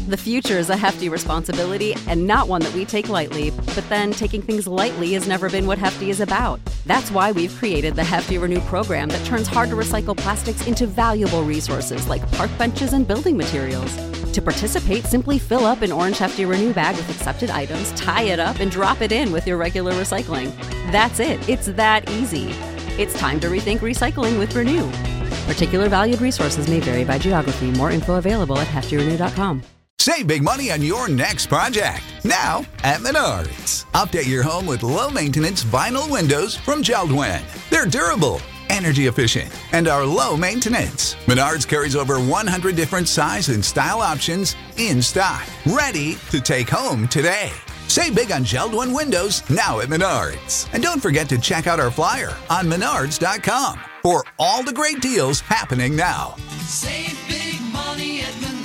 The future is a hefty responsibility and not one that we take lightly, but then taking things lightly has never been what Hefty is about. That's why we've created the Hefty Renew program that turns hard-to-recycle plastics into valuable resources like park benches and building materials. To participate, simply fill up an orange Hefty Renew bag with accepted items, tie it up, and drop it in with your regular recycling. That's it. It's that easy. It's time to rethink recycling with Renew. Particular valued resources may vary by geography. More info available at heftyrenew.com. Save big money on your next project, now at Menards. Update your home with low-maintenance vinyl windows from JELD-WEN. They're durable, energy efficient, and are low maintenance. Menards carries over 100 different size and style options in stock, ready to take home today. Save big on JELD-WEN windows now at Menards. And don't forget to check out our flyer on menards.com for all the great deals happening now. Save big money at Menards.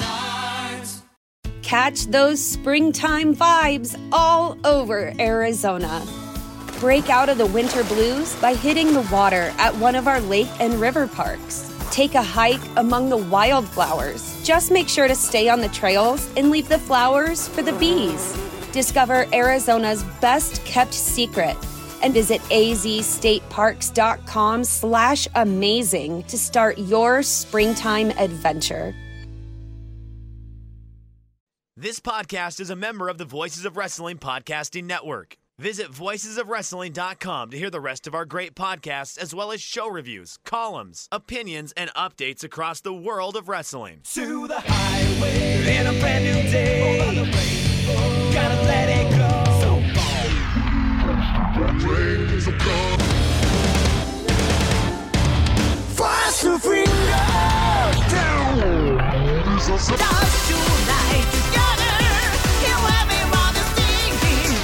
Catch those springtime vibes all over Arizona. Break out of the winter blues by hitting the water at one of our lake and river parks. Take a hike among the wildflowers. Just make sure to stay on the trails and leave the flowers for the bees. Discover Arizona's best kept secret and visit azstateparks.com/amazing to start your springtime adventure. This podcast is a member of the Voices of Wrestling Podcasting Network. Visit voicesofwrestling.com to hear the rest of our great podcasts, as well as show reviews, columns, opinions, and updates across the world of wrestling. To the highway in a brand new day. Over the rainbow, gotta let it go. Faster fingers down. Stars tonight together. Hear everyone is singing.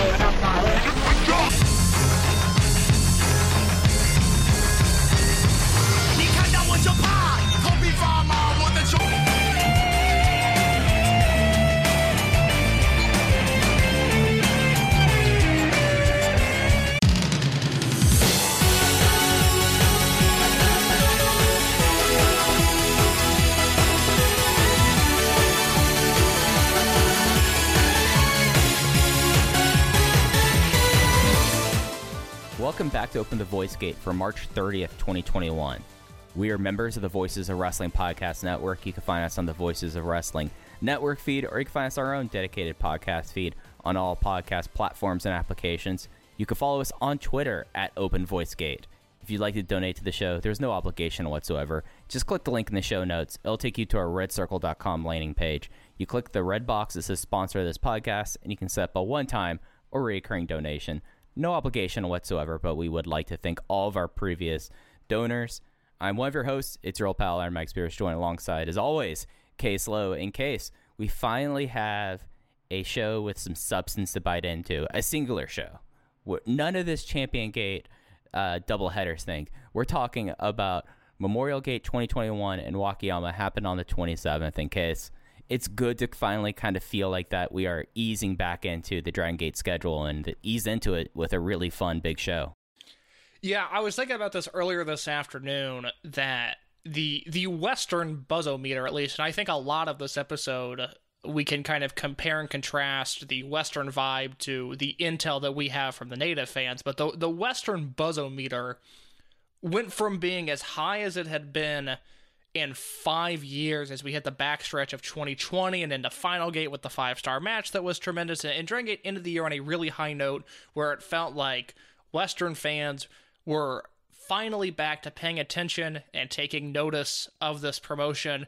Welcome back to Open the Voice Gate for March 30th, 2021. We are members of the Voices of Wrestling Podcast Network. You can find us on the Voices of Wrestling Network feed, or you can find us our own dedicated podcast feed on all podcast platforms and applications. You can follow us on Twitter at Open Voice Gate. If you'd like to donate to the show, there's no obligation whatsoever. Just click the link in the show notes. It'll take you to our redcircle.com landing page. You click the red box that says sponsor this podcast, and you can set up a one-time or recurring donation. No obligation whatsoever, but we would like to thank all of our previous donors. I'm one of your hosts. It's your old pal, Aaron Mike Spears, joined alongside, as always, Case Lowe. In Case, we finally have a show with some substance to bite into, a singular show. None of this Champion Gate double headers thing. We're talking about Memorial Gate 2021 in Wakayama, happened on the 27th. In Case, it's good to finally kind of feel like that we are easing back into the Dragon Gate schedule and ease into it with a really fun big show. Yeah, I was thinking about this earlier this afternoon, that the Western buzzometer, at least, and I think a lot of this episode, we can kind of compare and contrast the Western vibe to the intel that we have from the native fans, but the Western buzzometer went from being as high as it had been in 5 years as we hit the backstretch of 2020 and into Final Gate with the 5-star match that was tremendous, and Dragon Gate ended the year on a really high note where it felt like Western fans were finally back to paying attention and taking notice of this promotion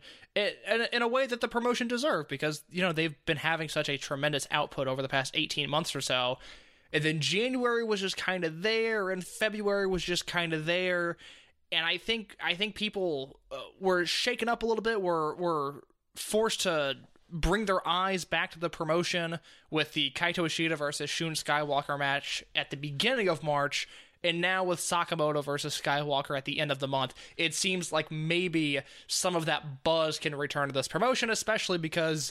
in a way that the promotion deserved, because, you know, they've been having such a tremendous output over the past 18 months or so. And then January was just kind of there, and February was just kind of there. And I think people were shaken up a little bit, were forced to bring their eyes back to the promotion with the Kaito Ishida versus Shun Skywalker match at the beginning of March, and now with Sakamoto versus Skywalker at the end of the month. It seems like maybe some of that buzz can return to this promotion, especially because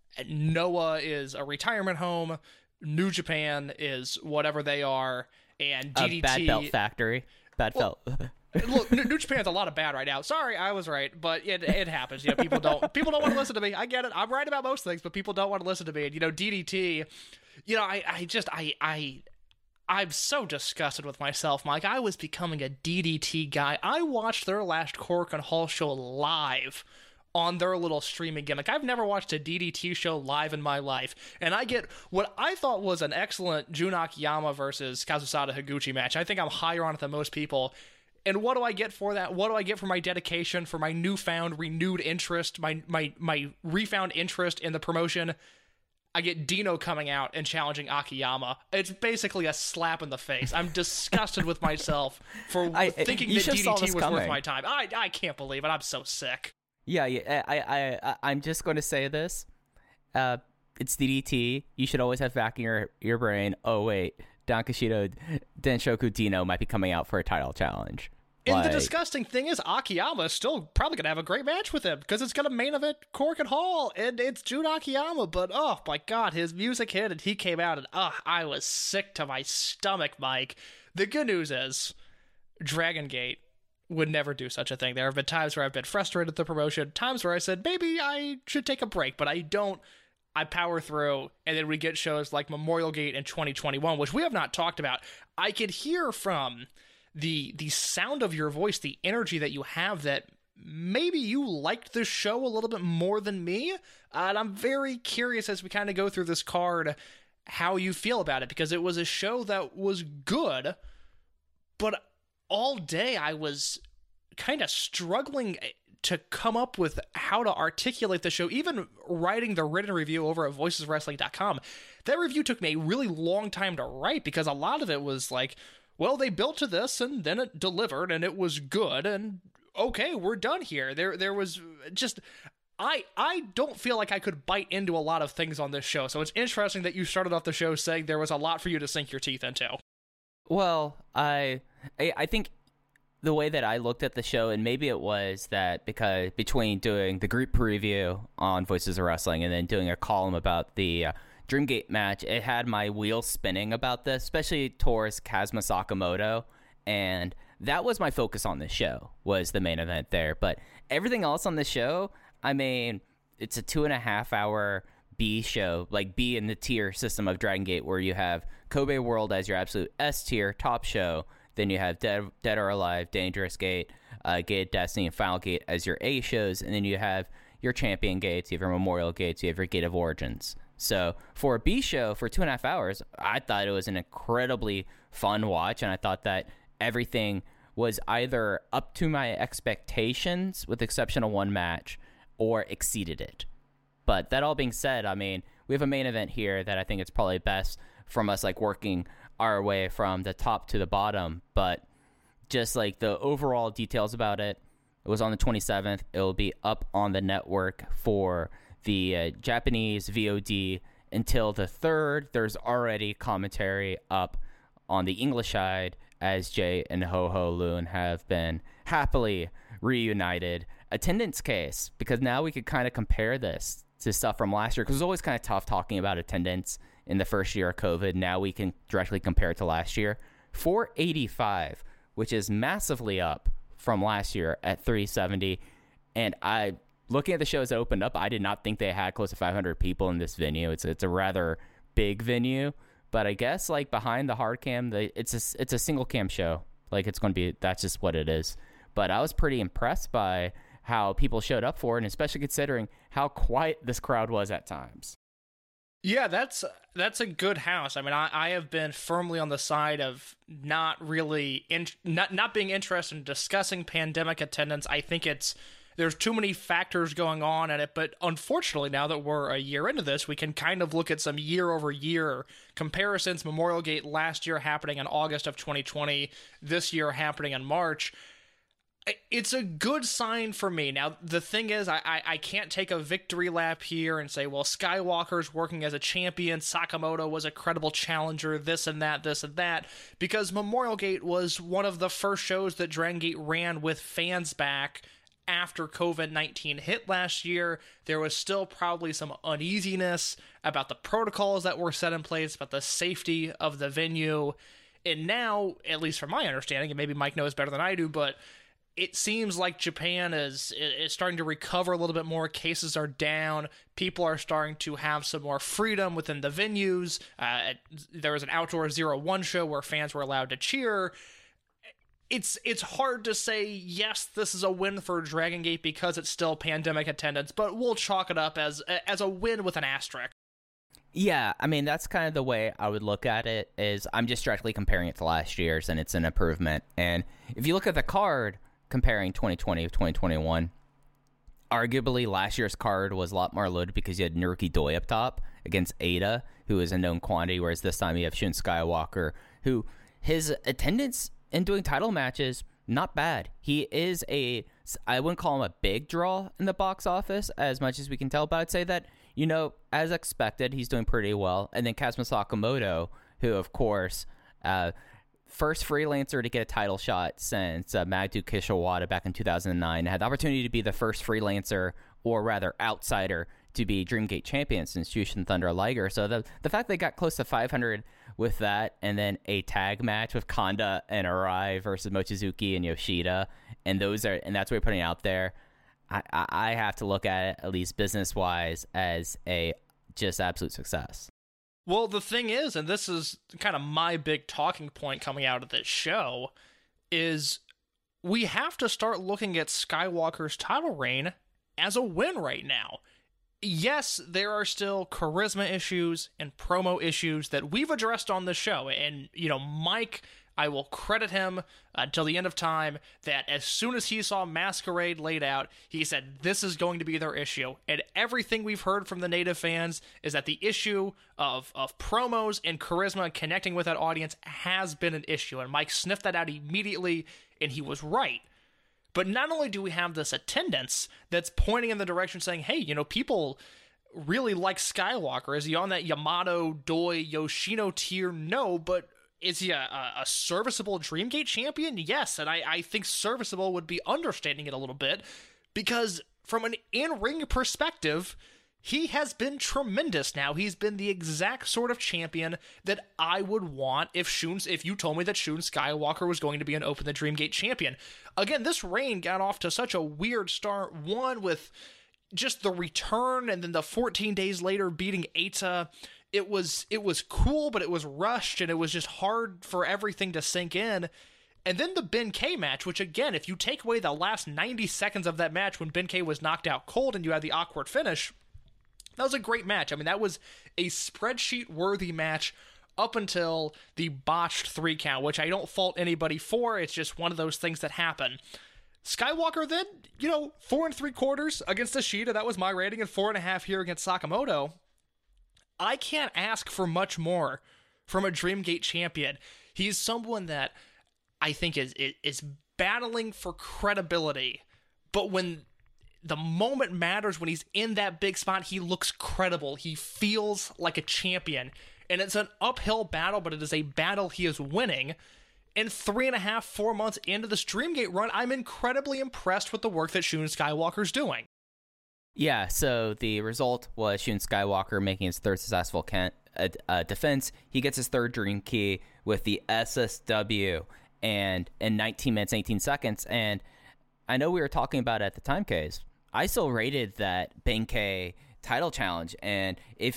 Noah is a retirement home, New Japan is whatever they are, and DDT... Bad Belt Factory. Look, New Japan's a lot of bad right now. Sorry, I was right, but it happens. You know, people don't want to listen to me. I get it. I'm right about most things, but people don't want to listen to me. And, you know, DDT, you know, I'm so disgusted with myself, Mike. I was becoming a DDT guy. I watched their last Korakuen Hall show live on their little streaming gimmick. I've never watched a DDT show live in my life, and I get what I thought was an excellent Jun Akiyama versus Kazusada Higuchi match. I think I'm higher on it than most people. And what do I get for that? What do I get for my dedication, for my newfound, renewed interest, my refound interest in the promotion? I get Dino coming out and challenging Akiyama. It's basically a slap in the face. I'm disgusted with myself for thinking that DDT was worth my time. I can't believe it. I'm so sick. Yeah, I'm just going to say this. It's DDT. You should always have back in your brain, oh, wait, Dankashido Denshoku Dino might be coming out for a title challenge. And the disgusting thing is, Akiyama is still probably going to have a great match with him because it's going to main event Korakuen Hall, and it's Jun Akiyama. But, oh, my God, his music hit, and he came out, and, I was sick to my stomach, Mike. The good news is, Dragon Gate would never do such a thing. There have been times where I've been frustrated with the promotion, times where I said, maybe I should take a break, but I don't. I power through, and then we get shows like Memorial Gate in 2021, which we have not talked about. I could hear from the sound of your voice, the energy that you have, that maybe you liked this show a little bit more than me, and I'm very curious as we kind of go through this card how you feel about it, because it was a show that was good, but all day I was kind of struggling to come up with how to articulate the show. Even writing the written review over at voicesofwrestling.com, that review took me a really long time to write, because a lot of it was like, well, they built to this and then it delivered and it was good and okay, we're done here. There was just, I don't feel like I could bite into a lot of things on this show. So it's interesting that you started off the show saying there was a lot for you to sink your teeth into. Well, I think the way that I looked at the show, and maybe it was that because between doing the group preview on Voices of Wrestling and then doing a column about the Dreamgate match, it had my wheels spinning about this, especially towards Kazuma Sakamoto, and that was my focus on this show, was the main event there. But everything else on the show, I mean, it's a 2.5 hour B show, like B in the tier system of Dragon Gate, where you have Kobe World as your absolute S tier top show. Then you have Dead or Alive, Dangerous Gate, Gate of Destiny, and Final Gate as your A shows. And then you have your Champion Gates, you have your Memorial Gates, you have your Gate of Origins. So for a B show for 2.5 hours, I thought it was an incredibly fun watch. And I thought that everything was either up to my expectations, with the exception of one match, or exceeded it. But that all being said, I mean, we have a main event here that I think it's probably best from us, like, working our way from the top to the bottom. But just like the overall details about it, it was on the 27th. It will be up on the network for the Japanese VOD until the 3rd. There's already commentary up on the English side, as Jay and Ho Ho Loon have been happily reunited. Attendance case, because now we could kind of compare this to stuff from last year, because it was always kind of tough talking about attendance in the first year of COVID. Now we can directly compare it to last year. 485, which is massively up from last year at 370. And looking at the shows that opened up, I did not think they had close to 500 people in this venue. It's a rather big venue, but I guess like behind the hard cam, it's a single cam show. Like, it's going to be, that's just what it is. But I was pretty impressed by how people showed up for it, and especially considering how quiet this crowd was at times. Yeah, that's a good house. I mean, I have been firmly on the side of not really not being interested in discussing pandemic attendance. I think there's too many factors going on in it, but unfortunately, now that we're a year into this, we can kind of look at some year-over-year comparisons. Memorial Gate last year happening in August of 2020, this year happening in March. It's a good sign for me. Now, the thing is, I can't take a victory lap here and say, well, Skywalker's working as a champion, Sakamoto was a credible challenger, this and that, because Memorial Gate was one of the first shows that Dragon Gate ran with fans back after COVID-19 hit last year. There was still probably some uneasiness about the protocols that were set in place, about the safety of the venue. And now, at least from my understanding, and maybe Mike knows better than I do, but it seems like Japan is starting to recover a little bit more. Cases are down. People are starting to have some more freedom within the venues. There was an outdoor 0-1 show where fans were allowed to cheer. It's hard to say, yes, this is a win for Dragon Gate because it's still pandemic attendance, but we'll chalk it up as a win with an asterisk. Yeah, I mean, that's kind of the way I would look at it, is I'm just directly comparing it to last year's, and it's an improvement. And if you look at the card, comparing 2020 to 2021, arguably last year's card was a lot more loaded because you had Naruki Doi up top against Ada, who is a known quantity, whereas this time you have Shun Skywalker, who his attendance in doing title matches, not bad. He is I wouldn't call him a big draw in the box office as much as we can tell, but I'd say that, as expected, he's doing pretty well. And then Kazuma Sakamoto, who, of course, first freelancer to get a title shot since Magdu Kishawada back in 2009. Had the opportunity to be the first freelancer, or rather outsider, to be Dreamgate champion since Jushin Thunder Liger. So the fact they got close to 500 with that, and then a tag match with Kanda and Arai versus Mochizuki and Yoshida, and that's what we're putting out there. I have to look at it, at least business-wise, as a just absolute success. Well, the thing is, and this is kind of my big talking point coming out of this show, is we have to start looking at Skywalker's title reign as a win right now. Yes, there are still charisma issues and promo issues that we've addressed on the show. And, Mike, I will credit him until the end of time that as soon as he saw Masquerade laid out, he said this is going to be their issue. And everything we've heard from the native fans is that the issue of promos and charisma connecting with that audience has been an issue. And Mike sniffed that out immediately, and he was right. But not only do we have this attendance that's pointing in the direction saying, hey, people really like Skywalker. Is he on that Yamato, Doi, Yoshino tier? No, but is he a serviceable Dreamgate champion? Yes, and I think serviceable would be understating it a little bit, because from an in-ring perspective, he has been tremendous now. He's been the exact sort of champion that I would want if you told me that Shun Skywalker was going to be an Open the Dreamgate champion. Again, this reign got off to such a weird start, one with just the return and then the 14 days later beating Eita. It was cool, but it was rushed, and it was just hard for everything to sink in. And then the Ben K match, which again, if you take away the last 90 seconds of that match when Ben K was knocked out cold and you had the awkward finish, that was a great match. I mean, that was a spreadsheet-worthy match up until the botched 3 count, which I don't fault anybody for. It's just one of those things that happen. Skywalker then, 4 3/4 against Ishida. That was my rating, and 4.5 here against Sakamoto. I can't ask for much more from a Dreamgate champion. He's someone that I think is battling for credibility, but when the moment matters, when he's in that big spot, he looks credible. He feels like a champion. And it's an uphill battle, but it is a battle he is winning. And 3.5, 4 months into this Dreamgate run, I'm incredibly impressed with the work that Shun Skywalker's doing. Yeah, so the result was Shun Skywalker making his third successful defense. He gets his third Dream Key with the SSW and in 19 minutes, 18 seconds. And I know we were talking about it at the time, Case. I still rated that Benkei title challenge, and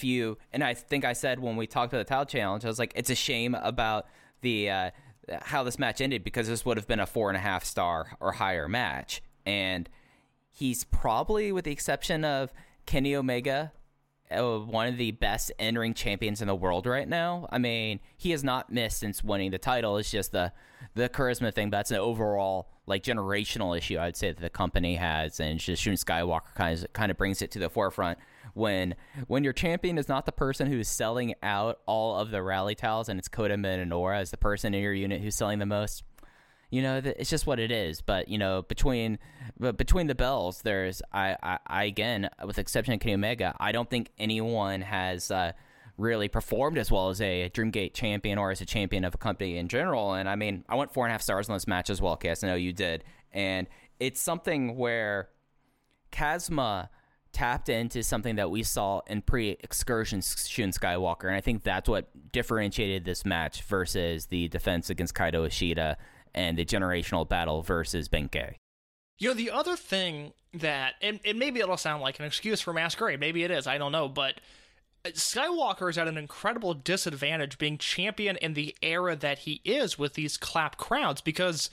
I think I said when we talked about the title challenge, I was like, it's a shame about the how this match ended, because this would have been a 4.5 star or higher match. And he's probably, with the exception of Kenny Omega, one of the best in-ring champions in the world right now. I mean, he has not missed since winning the title. It's just the charisma thing, but that's an overall generational issue I'd say that the company has, and just Shun Skywalker kind of brings it to the forefront. When your champion is not the person who's selling out all of the rally towels, and it's Kota Minoura as the person in your unit who's selling the most, it's just what it is. But between the bells, there's I again, with the exception of Kenny Omega, I don't think anyone has really performed as well as a Dreamgate champion or as a champion of a company in general. And I mean, I went 4.5 stars on this match as well, Cass. I know you did, and it's something where Kazuma tapped into something that we saw in pre-excursion Shun Skywalker, and I think that's what differentiated this match versus the defense against Kaito Ishida and the generational battle versus Benkei. You know, the other thing that, and maybe it'll sound like an excuse for Masquerade, maybe it is, I don't know, but Skywalker is at an incredible disadvantage being champion in the era that he is with these clap crowds, because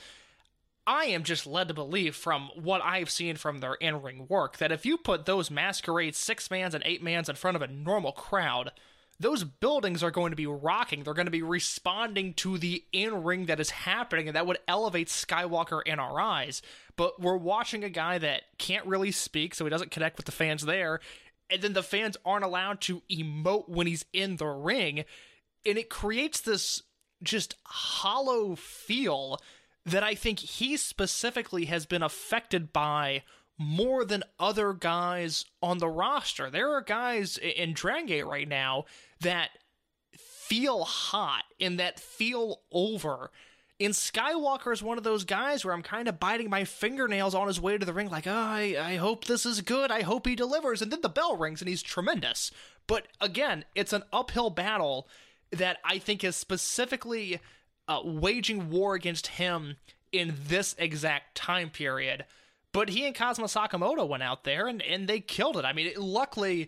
I am just led to believe from what I've seen from their in-ring work that if you put those Masquerade 6-mans and 8-mans in front of a normal crowd, those buildings are going to be rocking. They're going to be responding to the in-ring that is happening, and that would elevate Skywalker in our eyes. But we're watching a guy that can't really speak, so he doesn't connect with the fans there, and then the fans aren't allowed to emote when he's in the ring, and it creates this just hollow feel that I think he specifically has been affected by more than other guys on the roster. There are guys in Dragon Gate right now that feel hot and that feel over. And Skywalker is one of those guys where I'm kind of biting my fingernails on his way to the ring, like, oh, I hope this is good. I hope he delivers. And then the bell rings and he's tremendous. But again, it's an uphill battle that I think is specifically waging war against him in this exact time period. But he and Kazuma Sakamoto went out there and they killed it. I mean, luckily,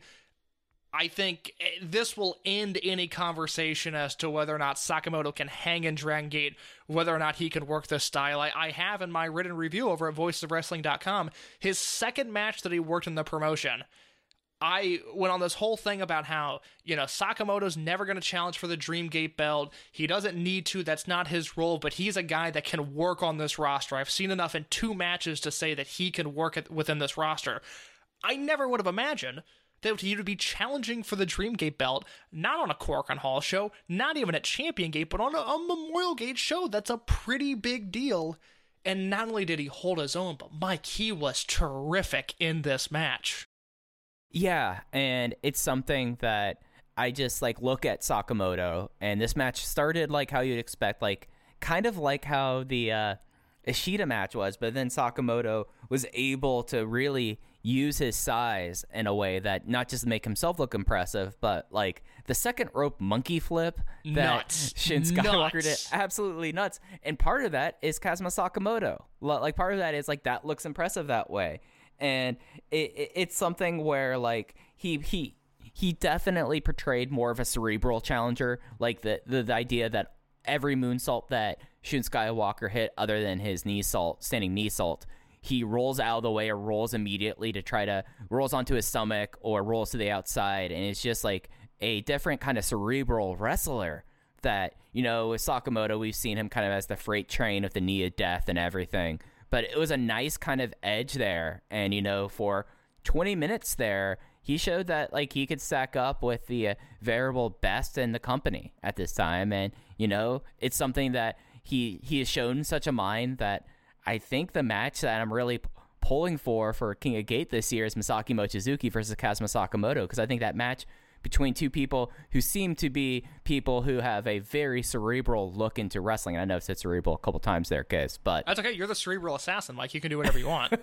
I think this will end any conversation as to whether or not Sakamoto can hang in Dragon Gate, whether or not he can work this style. I have in my written review over at voicesofwrestling.com his second match that he worked in the promotion. I went on this whole thing about how, you know, Sakamoto's never going to challenge for the Dreamgate belt. He doesn't need to. That's not his role, but he's a guy that can work on this roster. I've seen enough in 2 matches to say that he can work within this roster. I never would have imagined that he would be challenging for the Dreamgate belt, not on a Korakuen Hall show, not even at Champion Gate, but on a Memorial Gate show. That's a pretty big deal. And not only did he hold his own, but Mike, he was terrific in this match. Yeah, and it's something that I just look at Sakamoto, and this match started like how you'd expect, kind of like how the Ishida match was, but then Sakamoto was able to really use his size in a way that not just make himself look impressive, but the second rope monkey flip that Shun Skywalker did, absolutely nuts. And part of that is Kazuma Sakamoto. Part of that is that looks impressive that way. And it's something where he definitely portrayed more of a cerebral challenger, the idea that every moonsault that Shun Skywalker hit, other than his standing knee salt, he rolls out of the way or rolls immediately to rolls onto his stomach or rolls to the outside, and it's just a different kind of cerebral wrestler that, with Sakamoto, we've seen him kind of as the freight train of the knee of death and everything. But it was a nice kind of edge there. And, for 20 minutes there, he showed that, he could stack up with the variable best in the company at this time. And, it's something that he has shown such a mind that I think the match that I'm really pulling for King of Gate this year is Masaki Mochizuki versus Kazuma Sakamoto, because I think that match between two people who seem to be people who have a very cerebral look into wrestling. And I know I've said cerebral a couple times there, guys, but that's okay. You're the cerebral assassin, Mike. You can do whatever you want.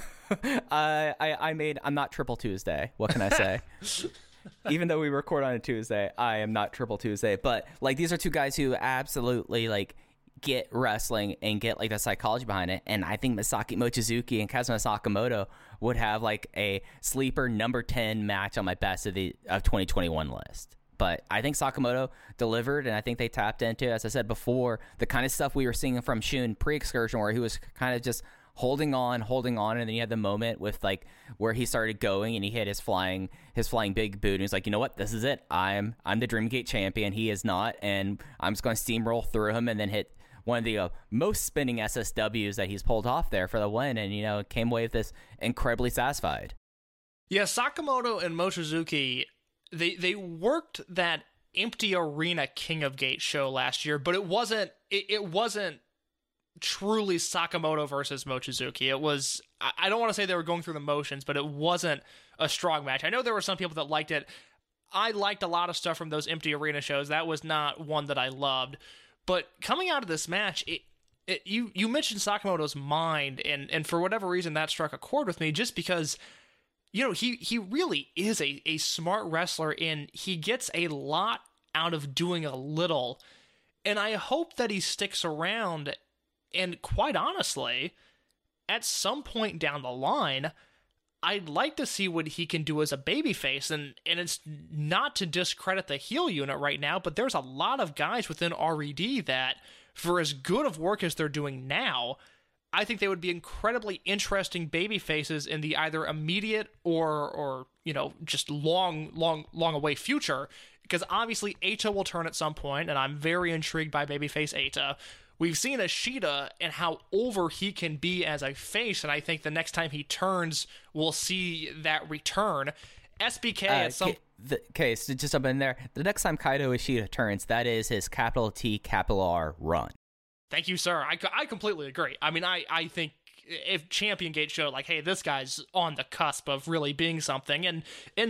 I'm not Triple Tuesday. What can I say? Even though we record on a Tuesday, I am not Triple Tuesday. But these are two guys who absolutely get wrestling and get the psychology behind it. And I think Masaki Mochizuki and Kazuma Sakamoto would have a sleeper number 10 match on my best of 2021 list. But I think Sakamoto delivered, and I think they tapped into, as I said before, the kind of stuff we were seeing from Shun pre-excursion, where he was kind of just holding on, and then he had the moment with where he started going and he hit his flying big boot, and he's like, you know what, this is it. I'm the Dreamgate champion. He is not, and I'm just going to steamroll through him and then hit one of the most spinning SSWs that he's pulled off there for the win, and came away with this incredibly satisfied. Yeah, Sakamoto and Mochizuki, they worked that empty arena King of Gate show last year, but it wasn't truly Sakamoto versus Mochizuki. It was, I don't want to say they were going through the motions, but it wasn't a strong match. I know there were some people that liked it. I liked a lot of stuff from those empty arena shows. That was not one that I loved. But coming out of this match, you mentioned Sakamoto's mind, and for whatever reason that struck a chord with me, just because he really is a smart wrestler, and he gets a lot out of doing a little. And I hope that he sticks around, and quite honestly, at some point down the line, I'd like to see what he can do as a babyface, and it's not to discredit the heel unit right now, but there's a lot of guys within RED that, for as good of work as they're doing now, I think they would be incredibly interesting baby faces in the either immediate or just long away future. Because obviously Eita will turn at some point, and I'm very intrigued by babyface Eita. We've seen Ishida and how over he can be as a face, and I think the next time he turns, we'll see that return. SBK at some... Okay, so just up in there, the next time Kaito Ishida turns, that is his capital T, capital R run. Thank you, sir. I completely agree. I mean, I think if Champion Gate showed, like, hey, this guy's on the cusp of really being something, and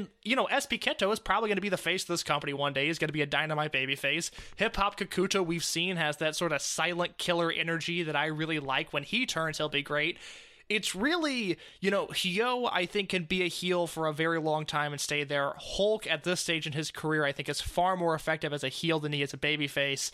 SP Kento is probably going to be the face of this company one day. He's going to be a dynamite babyface. Hip Hop Kakuta, we've seen, has that sort of silent killer energy that I really like. When he turns, he'll be great. It's really, Hyo, I think, can be a heel for a very long time and stay there. Hulk, at this stage in his career, I think is far more effective as a heel than he is a babyface.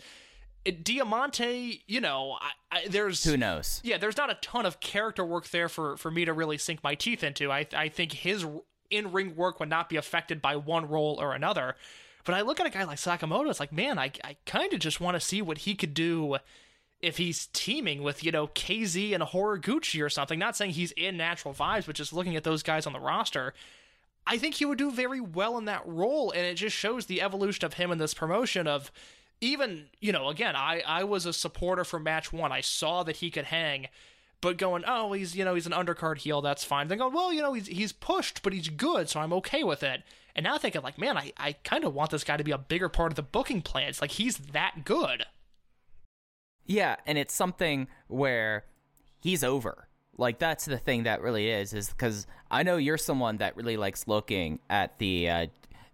Diamante, there's... Who knows? Yeah, there's not a ton of character work there for me to really sink my teeth into. I think his in-ring work would not be affected by one role or another. But I look at a guy like Sakamoto, it's like, man, I kind of just want to see what he could do if he's teaming with, KZ and Horiguchi or something. Not saying he's in Natural Vibes, but just looking at those guys on the roster, I think he would do very well in that role, and it just shows the evolution of him in this promotion of... Even, again, I was a supporter for match 1. I saw that he could hang, but going, oh, he's an undercard heel, that's fine. Then going, well, he's pushed, but he's good, so I'm okay with it. And now thinking, like, man, I kind of want this guy to be a bigger part of the booking plans. Like, he's that good. Yeah, and it's something where he's over. Like, that's the thing that really is because I know you're someone that really likes looking at the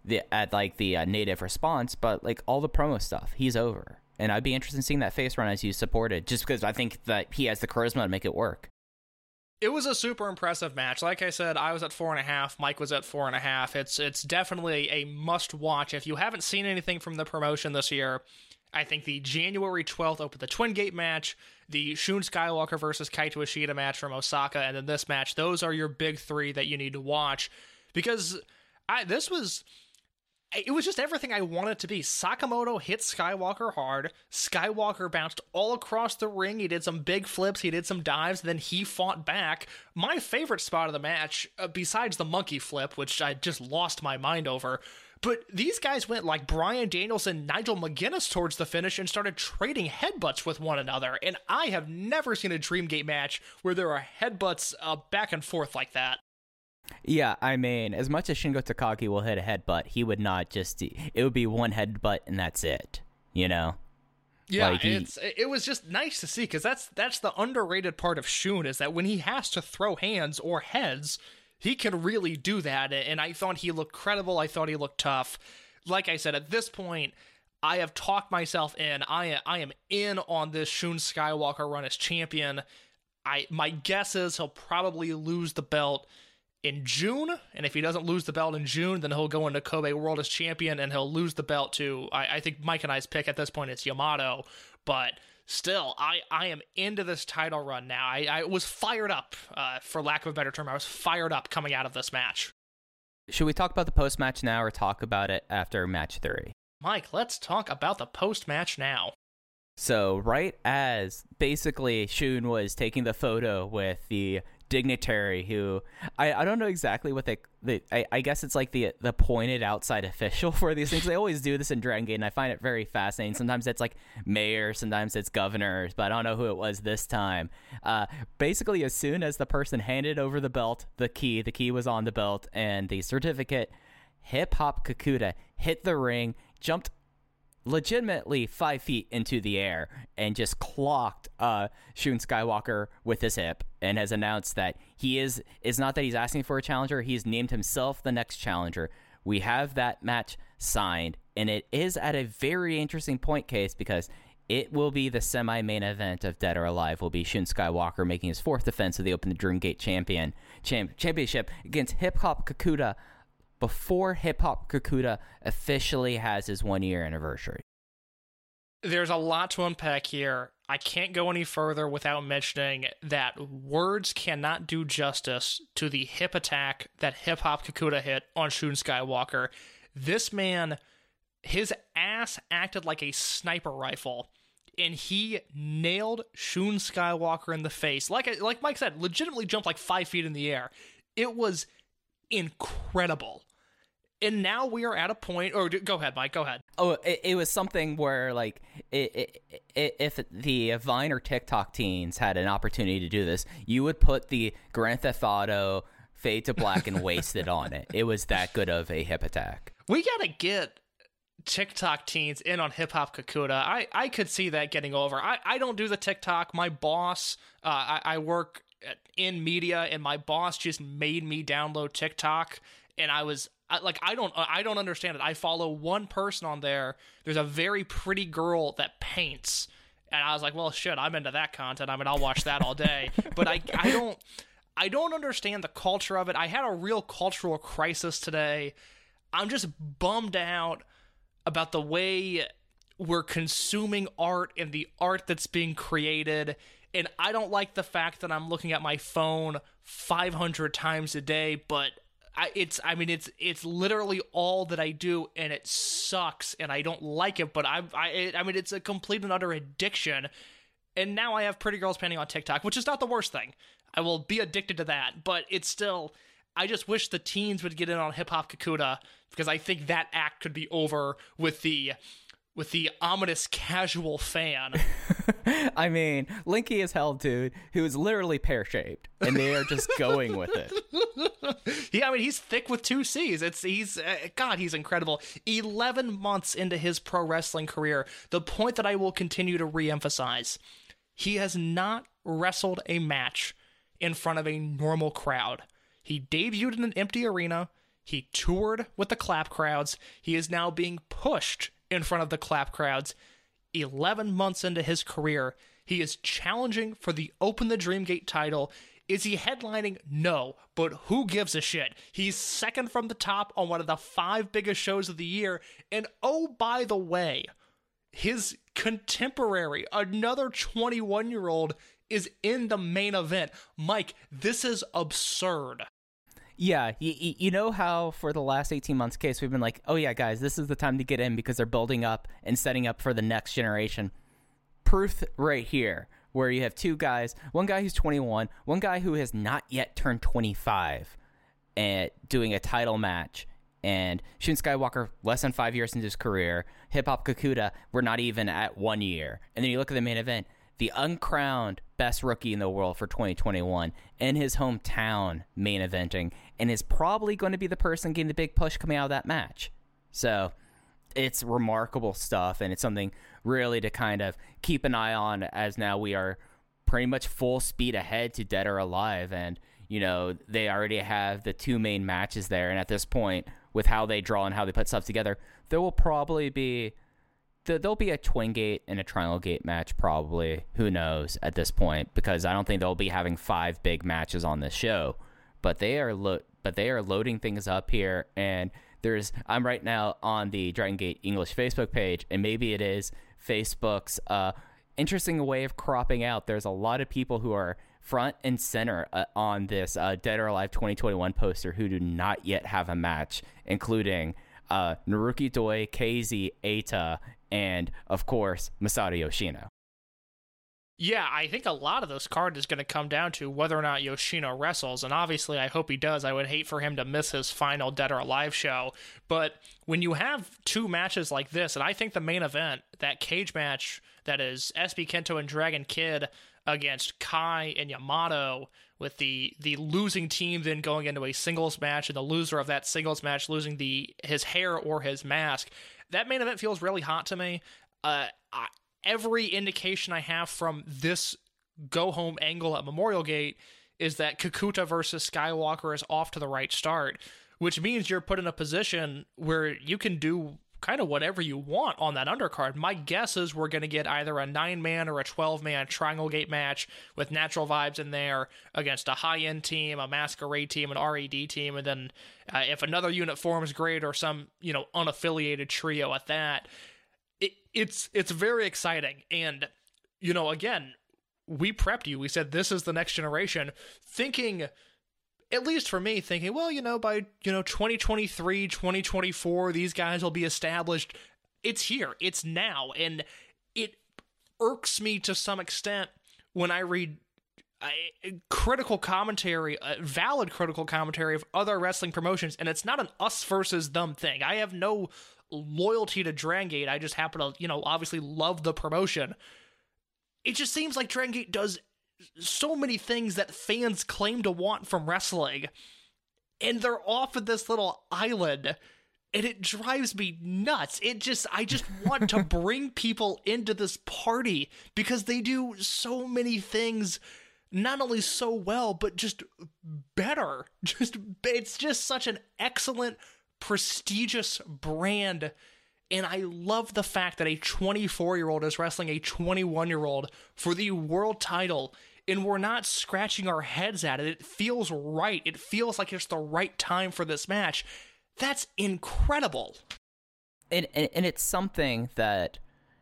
native response, but like all the promo stuff, he's over, and I'd be interested in seeing that face run as you supported, just because I think that he has the charisma to make it work. It was a super impressive match. Like I said, I was at 4.5, Mike was at 4.5. It's definitely a must watch. If you haven't seen anything from the promotion this year, I think the January 12th Open the Twin Gate match, the Shun Skywalker versus Kaito Ishida match from Osaka, and then this match, those are your big 3 that you need to watch, because it was just everything I wanted it to be. Sakamoto hit Skywalker hard. Skywalker bounced all across the ring. He did some big flips. He did some dives. Then he fought back. My favorite spot of the match, besides the monkey flip, which I just lost my mind over, but these guys went like Bryan Danielson, Nigel McGuinness towards the finish and started trading headbutts with one another. And I have never seen a Dream Gate match where there are headbutts back and forth like that. Yeah, I mean, as much as Shingo Takagi will hit a headbutt, he would not just... It would be one headbutt and that's it, Yeah, like it was just nice to see, because that's the underrated part of Shun, is that when he has to throw hands or heads, he can really do that, and I thought he looked credible. I thought he looked tough. Like I said, at this point, I have talked myself in. I am in on this Shun Skywalker run as champion. My guess is he'll probably lose the belt in June, and if he doesn't lose the belt in June, then he'll go into Kobe World as champion, and he'll lose the belt to, I think Mike and I's pick at this point is Yamato, but still, I am into this title run now. I was fired up, for lack of a better term. I was fired up coming out of this match. Should we talk about the post-match now, or talk about it after match 3? Mike, let's talk about the post-match now. So, right as basically Shun was taking the photo with the dignitary who I don't know exactly what I guess it's like the pointed outside official for these things. They always do this in Dragon Gate, and I find it very fascinating. Sometimes it's like mayor, sometimes it's governors, but I don't know who it was this time. Basically, as soon as the person handed over the belt, the key was on the belt, and the certificate, Hip Hop Kakuta hit the ring, jumped legitimately 5 feet into the air and just clocked Shun Skywalker with his hip, and has announced that it's not that he's asking for a challenger, he's named himself the next challenger. We have that match signed, and it is at a very interesting point, Case, because It will be the semi-main event of Dead or Alive. Will be Shun Skywalker making his 4th defense of the Open the Dreamgate Championship against Hip Hop Kakuta before Hip Hop Kakuta officially has his 1-year anniversary. There's a lot to unpack here. I can't go any further without mentioning that words cannot do justice to the hip attack that Hip Hop Kakuta hit on Shun Skywalker. This man, his ass acted like a sniper rifle, and he nailed Shun Skywalker in the face. Like Mike said, legitimately jumped like 5 feet in the air. It was incredible. And now we are at a point, or go ahead, Mike, go ahead. Oh, it was something where, like, if the Vine or TikTok teens had an opportunity to do this, you would put the Grand Theft Auto Fade to Black and Wasted on it. It was that good of a hip attack. We gotta get TikTok teens in on Hip Hop Kakuta. I could see that getting over. I don't do the TikTok. My boss, I work in media, and my boss just made me download TikTok, and I don't understand it. I follow one person on there. There's a very pretty girl that paints, and I was like, well, shit, I'm into that content. I mean, I'll watch that all day. But I don't understand the culture of it. I had a real cultural crisis today. I'm just bummed out about the way we're consuming art and the art that's being created. And I don't like the fact that I'm looking at my phone 500 times a day, but it's literally all that I do, and it sucks, and I don't like it. But it's a complete and utter addiction. And now I have pretty girls painting on TikTok, which is not the worst thing. I will be addicted to that, but it's still. I just wish the teens would get in on Hip Hop Kakuta, because I think that act could be over with the ominous casual fan. I mean, Linky is hell, dude, who is literally pear-shaped, and they are just going with it. Yeah, I mean, he's thick with 2 C's. He's incredible. 11 months into his pro wrestling career, the point that I will continue to reemphasize, he has not wrestled a match in front of a normal crowd. He debuted in an empty arena. He toured with the clap crowds. He is now being pushed in front of the clap crowds. 11 months into his career, he is challenging for the Open the Dreamgate title. Is he headlining? No, but who gives a shit? He's second from the top on one of the 5 biggest shows of the year. And oh, by the way, his contemporary, another 21-year-old, is in the main event. Mike, this is absurd. Yeah, you know how for the last 18 months case, we've been like, oh yeah, guys, this is the time to get in because they're building up and setting up for the next generation. Proof right here, where you have 2 guys, one guy who's 21, one guy who has not yet turned 25, and doing a title match, and Shun Skywalker, less than 5 years into his career, Hip Hop Kakuta, we're not even at 1 year. And then you look at the main event, the uncrowned best rookie in the world for 2021 in his hometown main eventing, and is probably going to be the person getting the big push coming out of that match. So it's remarkable stuff, and it's something really to kind of keep an eye on, as now we are pretty much full speed ahead to Dead or Alive. And, you know, they already have the 2 main matches there, and at this point, with how they draw and how they put stuff together, there will probably be there'll be a Twin Gate and a Triangle Gate match, probably. Who knows at this point, because I don't think they'll be having 5 big matches on this show. But they are loading things up here, and I'm right now on the Dragon Gate English Facebook page, and maybe it is Facebook's interesting way of cropping out. There's a lot of people who are front and center on this Dead or Alive 2021 poster who do not yet have a match, including Naruki Doi, KZ, Eita, and, of course, Masato Yoshino. Yeah, I think a lot of this card is going to come down to whether or not Yoshino wrestles, and obviously I hope he does. I would hate for him to miss his final Dead or Alive show, but when you have 2 matches like this, and I think the main event, that cage match that is SB Kento and Dragon Kid against Kai and Yamato, with the losing team then going into a singles match, and the loser of that singles match losing his hair or his mask, that main event feels really hot to me. Every indication I have from this go-home angle at Memorial Gate is that Kakuta versus Skywalker is off to the right start, which means you're put in a position where you can do kind of whatever you want on that undercard. My guess is we're going to get either a 9-man or a 12-man Triangle Gate match with Natural Vibes in there against a high-end team, a Masquerade team, an RAD team, and then if another unit forms, great, or some, unaffiliated trio at that. It's very exciting. And, again, we prepped you. We said this is the next generation, thinking, at least for me, thinking, well, by, 2023, 2024, these guys will be established. It's here. It's now. And it irks me to some extent when I read critical commentary, valid critical commentary of other wrestling promotions, and it's not an us versus them thing. I have no loyalty to Dragon Gate. I just happen to, obviously love the promotion. It just seems like Dragon Gate does so many things that fans claim to want from wrestling, and they're off at this little island, and it drives me nuts. I just want to bring people into this party because they do so many things, not only so well, but just better. It's just such an excellent, prestigious brand. And I love the fact that a 24-year-old is wrestling a 21-year-old for the world title, and we're not scratching our heads at it. It feels right. It feels like it's the right time for this match. That's incredible. And it's something that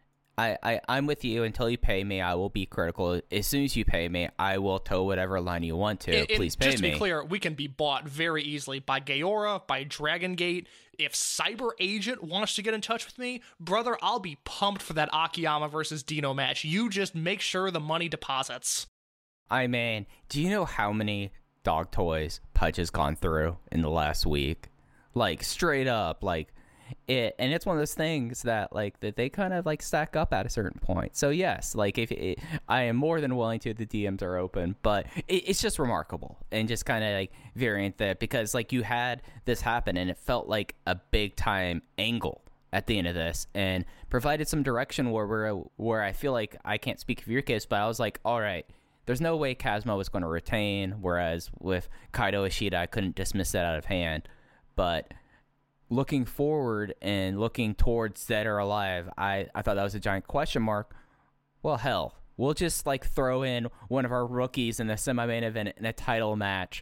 I'm with you. Until you pay me, I will be critical. As soon as you pay me, I will toe whatever line you want to. Please pay me. Just to be clear, we can be bought very easily by Gaora, by Dragon Gate. If Cyber Agent wants to get in touch with me, brother, I'll be pumped for that Akiyama versus Dino match. You just make sure the money deposits. I mean, do you know how many dog toys Pudge has gone through in the last week? Like, straight up, like, and it's one of those things that, like, that they kind of, like, stack up at a certain point. So, yes, like, I am more than willing to, the DMs are open, but it's just remarkable and just kind of, like, variant that, because, like, you had this happen and it felt like a big-time angle at the end of this and provided some direction where I feel like, I can't speak for your case, but I was like, all right, there's no way Kazuma was going to retain, whereas with Kaito Ishida, I couldn't dismiss that out of hand. But looking forward and looking towards Dead or Alive, I thought that was a giant question mark. Well, hell, we'll just, like, throw in one of our rookies in the semi-main event in a title match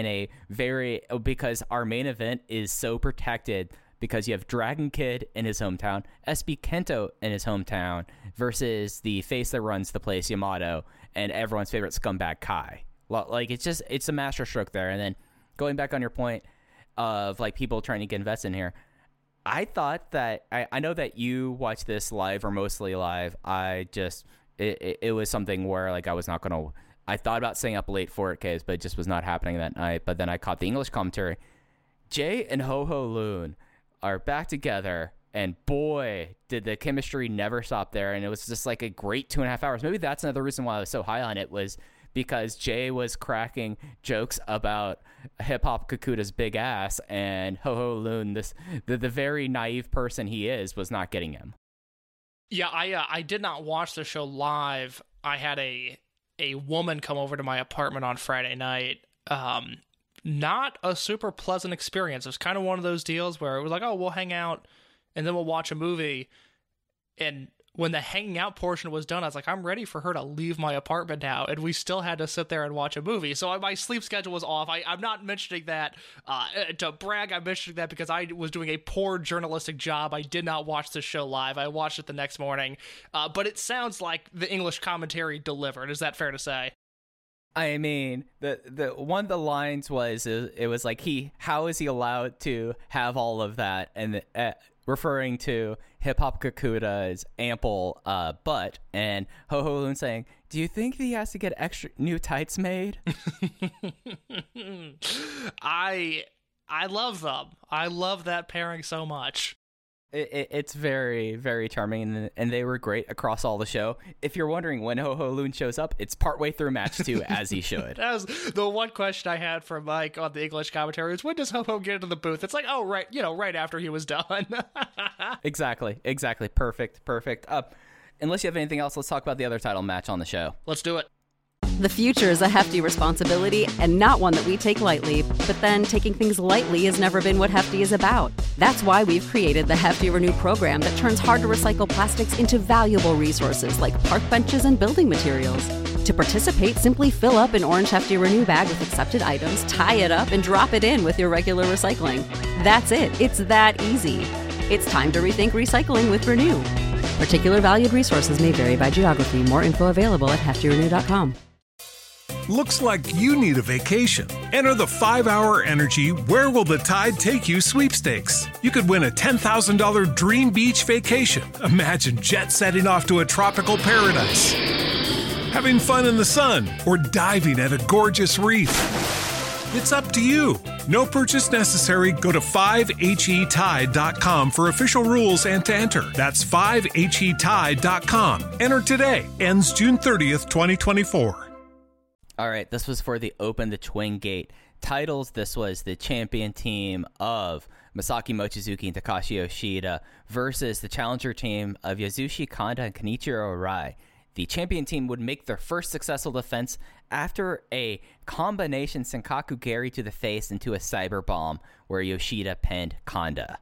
because our main event is so protected because you have Dragon Kid in his hometown, SB Kento in his hometown, versus the face that runs the place, Yamato, and everyone's favorite scumbag Kai. Like, it's a masterstroke there. And then going back on your point of, like, people trying to get invested in here, I thought that I know that you watched this live or mostly live. It was something where, like, I thought about staying up late for it, but it just was not happening that night. But then I caught the English commentary. Jay and Ho Ho Loon are back together, and boy, did the chemistry never stop there. And it was just like a great 2.5 hours. Maybe that's another reason why I was so high on it, was because Jay was cracking jokes about Hip Hop Kakuta's big ass, and Ho Ho Loon, the very naive person he is, was not getting him. Yeah, I did not watch the show live. I had a woman come over to my apartment on Friday night. Not a super pleasant experience. It was kind of one of those deals where it was like, oh, we'll hang out and then we'll watch a movie. And when the hanging out portion was done, I was like, I'm ready for her to leave my apartment now. And we still had to sit there and watch a movie. So my sleep schedule was off. I'm not mentioning that to brag. I'm mentioning that because I was doing a poor journalistic job. I did not watch the show live. I watched it the next morning. But it sounds like the English commentary delivered. Is that fair to say? I mean, the one of the lines was, it was like, how is he allowed to have all of that? And referring to Hip Hop Kakuta's ample butt, and Ho Ho Loon saying, do you think he has to get extra new tights made? I love them. I love that pairing so much. It's very, very charming, and they were great across all the show. If you're wondering when Ho Ho Loon shows up, it's partway through match 2, as he should. That was the one question I had for Mike on the English commentary, is when does Ho Ho get into the booth? It's like, oh, right, right after he was done. Exactly. Perfect. Unless you have anything else, let's talk about the other title match on the show. Let's do it. The future is a hefty responsibility and not one that we take lightly, but then taking things lightly has never been what Hefty is about. That's why we've created the Hefty Renew program that turns hard-to-recycle plastics into valuable resources like park benches and building materials. To participate, simply fill up an orange Hefty Renew bag with accepted items, tie it up, and drop it in with your regular recycling. That's it. It's that easy. It's time to rethink recycling with Renew. Particular valued resources may vary by geography. More info available at heftyrenew.com. Looks like you need a vacation. Enter the 5-Hour Energy Where Will the Tide Take You sweepstakes. You could win a $10,000 dream beach vacation. Imagine jet setting off to a tropical paradise, having fun in the sun, or diving at a gorgeous reef. It's up to you. No purchase necessary. Go to 5HETide.com for official rules and to enter. That's 5HETide.com. Enter today. Ends June 30th, 2024. All right, this was for the Open the Twin Gate titles. This was the champion team of Masaki Mochizuki and Takashi Yoshida versus the challenger team of Yasushi Kanda and Kenichiro Arai. The champion team would make their first successful defense after a combination Senkaku Gary to the face into a cyber bomb where Yoshida pinned Kanda.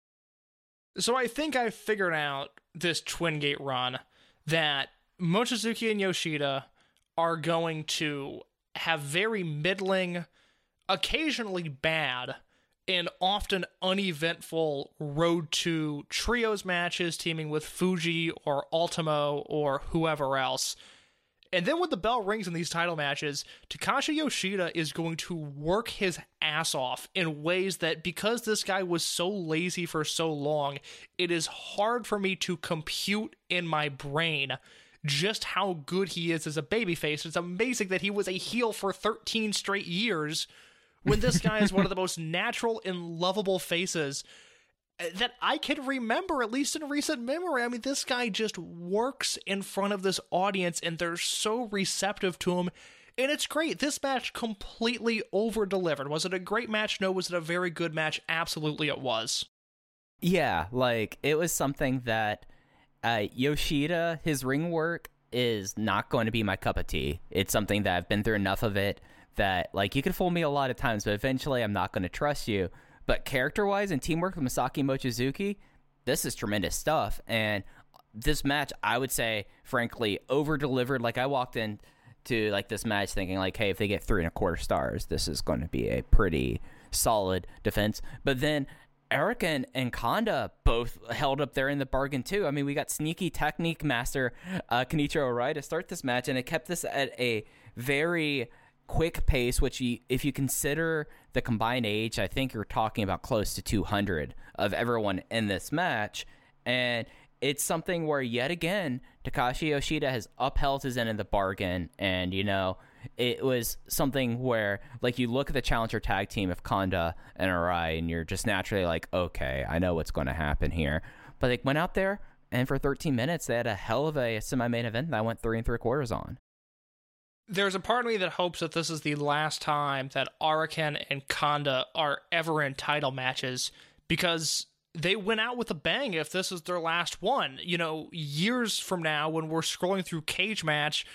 So I think I figured out this Twin Gate run that Mochizuki and Yoshida are going to have very middling, occasionally bad, and often uneventful Road to Trios matches teaming with Fuji or Ultimo or whoever else. And then when the bell rings in these title matches, Takashi Yoshida is going to work his ass off in ways that, because this guy was so lazy for so long, it is hard for me to compute in my brain just how good he is as a babyface. It's amazing that he was a heel for 13 straight years when this guy is one of the most natural and lovable faces that I can remember, at least in recent memory. I mean, this guy just works in front of this audience, and they're so receptive to him, and it's great. This match completely over-delivered. Was it a great match? No. Was it a very good match? Absolutely it was. Yeah, like, it was something that Yoshida, his ring work is not going to be my cup of tea. It's something that I've been through enough of it that, like, you can fool me a lot of times, but eventually I'm not going to trust you. But character-wise and teamwork with Masaki Mochizuki, this is tremendous stuff. And this match, I would say, frankly, over-delivered. Like, I walked into, like, this match thinking, like, hey, if they get 3.25 stars, this is going to be a pretty solid defense. But then Erica and Kanda both held up there in the bargain, too. I mean, we got sneaky technique master Kenichiro Arai to start this match, and it kept this at a very quick pace, which if you consider the combined age, I think you're talking about close to 200 of everyone in this match. And it's something where, yet again, Takashi Yoshida has upheld his end of the bargain. And, you know, it was something where, like, you look at the challenger tag team of Kanda and Arai, and you're just naturally like, okay, I know what's going to happen here. But they went out there, and for 13 minutes, they had a hell of a semi-main event that I went 3.75 on. There's a part of me that hopes that this is the last time that Araken and Kanda are ever in title matches, because they went out with a bang if this is their last one. You know, years from now, when we're scrolling through Cage Match,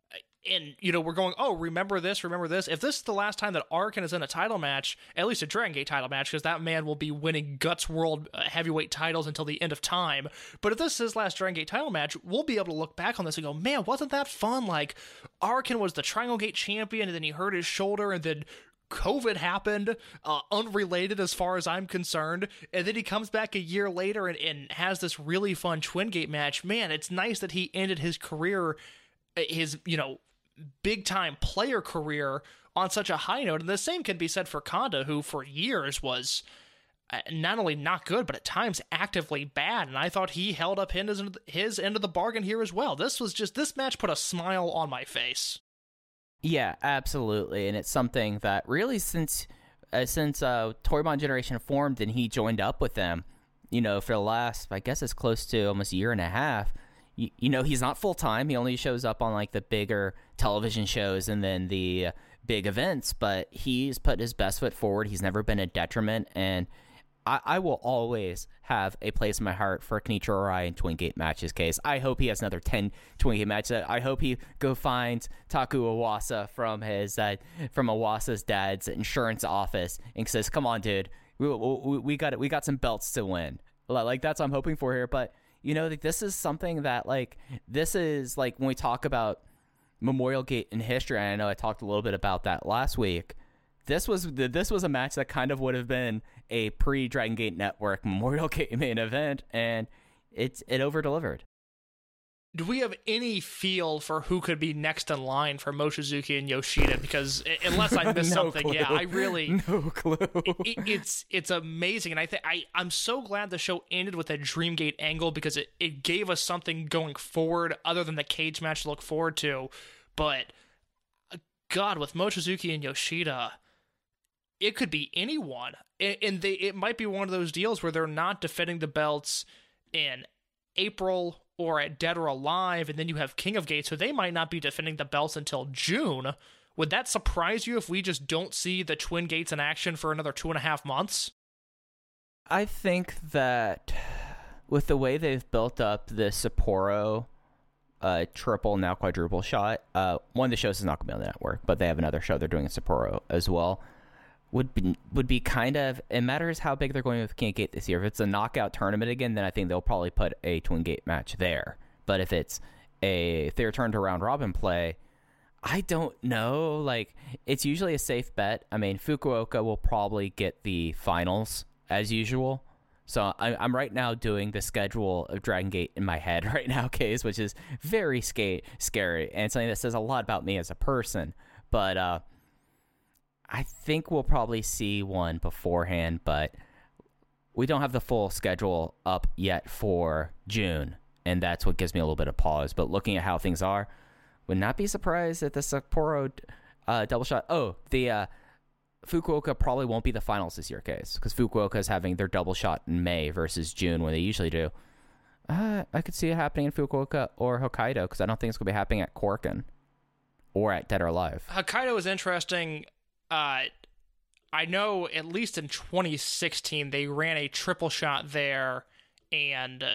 and, you know, we're going, oh, remember this. If this is the last time that Araken is in a title match, at least a Dragon Gate title match, because that man will be winning Guts World heavyweight titles until the end of time. But if this is his last Dragon Gate title match, we'll be able to look back on this and go, man, wasn't that fun? Like, Araken was the Triangle Gate champion, and then he hurt his shoulder, and then COVID happened, unrelated as far as I'm concerned, and then he comes back a year later and has this really fun Twin Gate match. Man, it's nice that he ended his career, his, you know, big-time player career on such a high note. And the same can be said for Kanda, who for years was not only not good, but at times actively bad. And I thought he held up his end of the bargain here as well. This match put a smile on my face. Yeah, absolutely. And it's something that really since Toryumon Generation formed and he joined up with them, you know, for the last, I guess it's close to almost a year and a half, you know, he's not full-time. He only shows up on, like, the bigger television shows and then the big events, but he's put his best foot forward. He's never been a detriment, and I will always have a place in my heart for Kenichiro Arai in Twin Gate matches case. I hope he has another 10 Twin Gate matches. I hope he go finds Taku Iwasa from Iwasa's dad's insurance office and says, "Come on, dude, we got some belts to win." Like, that's what I'm hoping for here. But this is something that this is when we talk about Memorial Gate in history. And I know I talked a little bit about that last week. This was a match that kind of would have been a pre-Dragon Gate Network Memorial Gate main event, and it over-delivered. Do we have any feel for who could be next in line for Mochizuki and Yoshida? Because unless I missed something, clue. Yeah, I really no clue. It's amazing, and I'm so glad the show ended with a Dreamgate angle because it gave us something going forward other than the cage match to look forward to. But God, with Mochizuki and Yoshida, it could be anyone, and it might be one of those deals where they're not defending the belts in April or at Dead or Alive, and then you have King of Gate, so they might not be defending the belts until June. Would that surprise you if we just don't see the Twin Gates in action for another 2.5 months? I think that with the way they've built up the Sapporo triple, now quadruple shot, one of the shows is not going to be on the network, but they have another show they're doing in Sapporo as well. Would be kind of, it matters how big they're going with King Gate this year. If it's a knockout tournament again, then I think they'll probably put a Twin Gate match there. But if they return to round robin play, I don't know. It's usually a safe bet. I mean, Fukuoka will probably get the finals as usual. So I'm right now doing the schedule of Dragon Gate in my head right now, Case, which is very scary and something that says a lot about me as a person. But I think we'll probably see one beforehand, but we don't have the full schedule up yet for June, and that's what gives me a little bit of pause. But looking at how things are, would not be surprised at the Sapporo double shot. Oh, the Fukuoka probably won't be the finals this year, Case, because Fukuoka is having their double shot in May versus June when they usually do. I could see it happening in Fukuoka or Hokkaido, because I don't think it's going to be happening at Korakuen or at Dead or Alive. Hokkaido is interesting. I know at least in 2016 they ran a triple shot there, and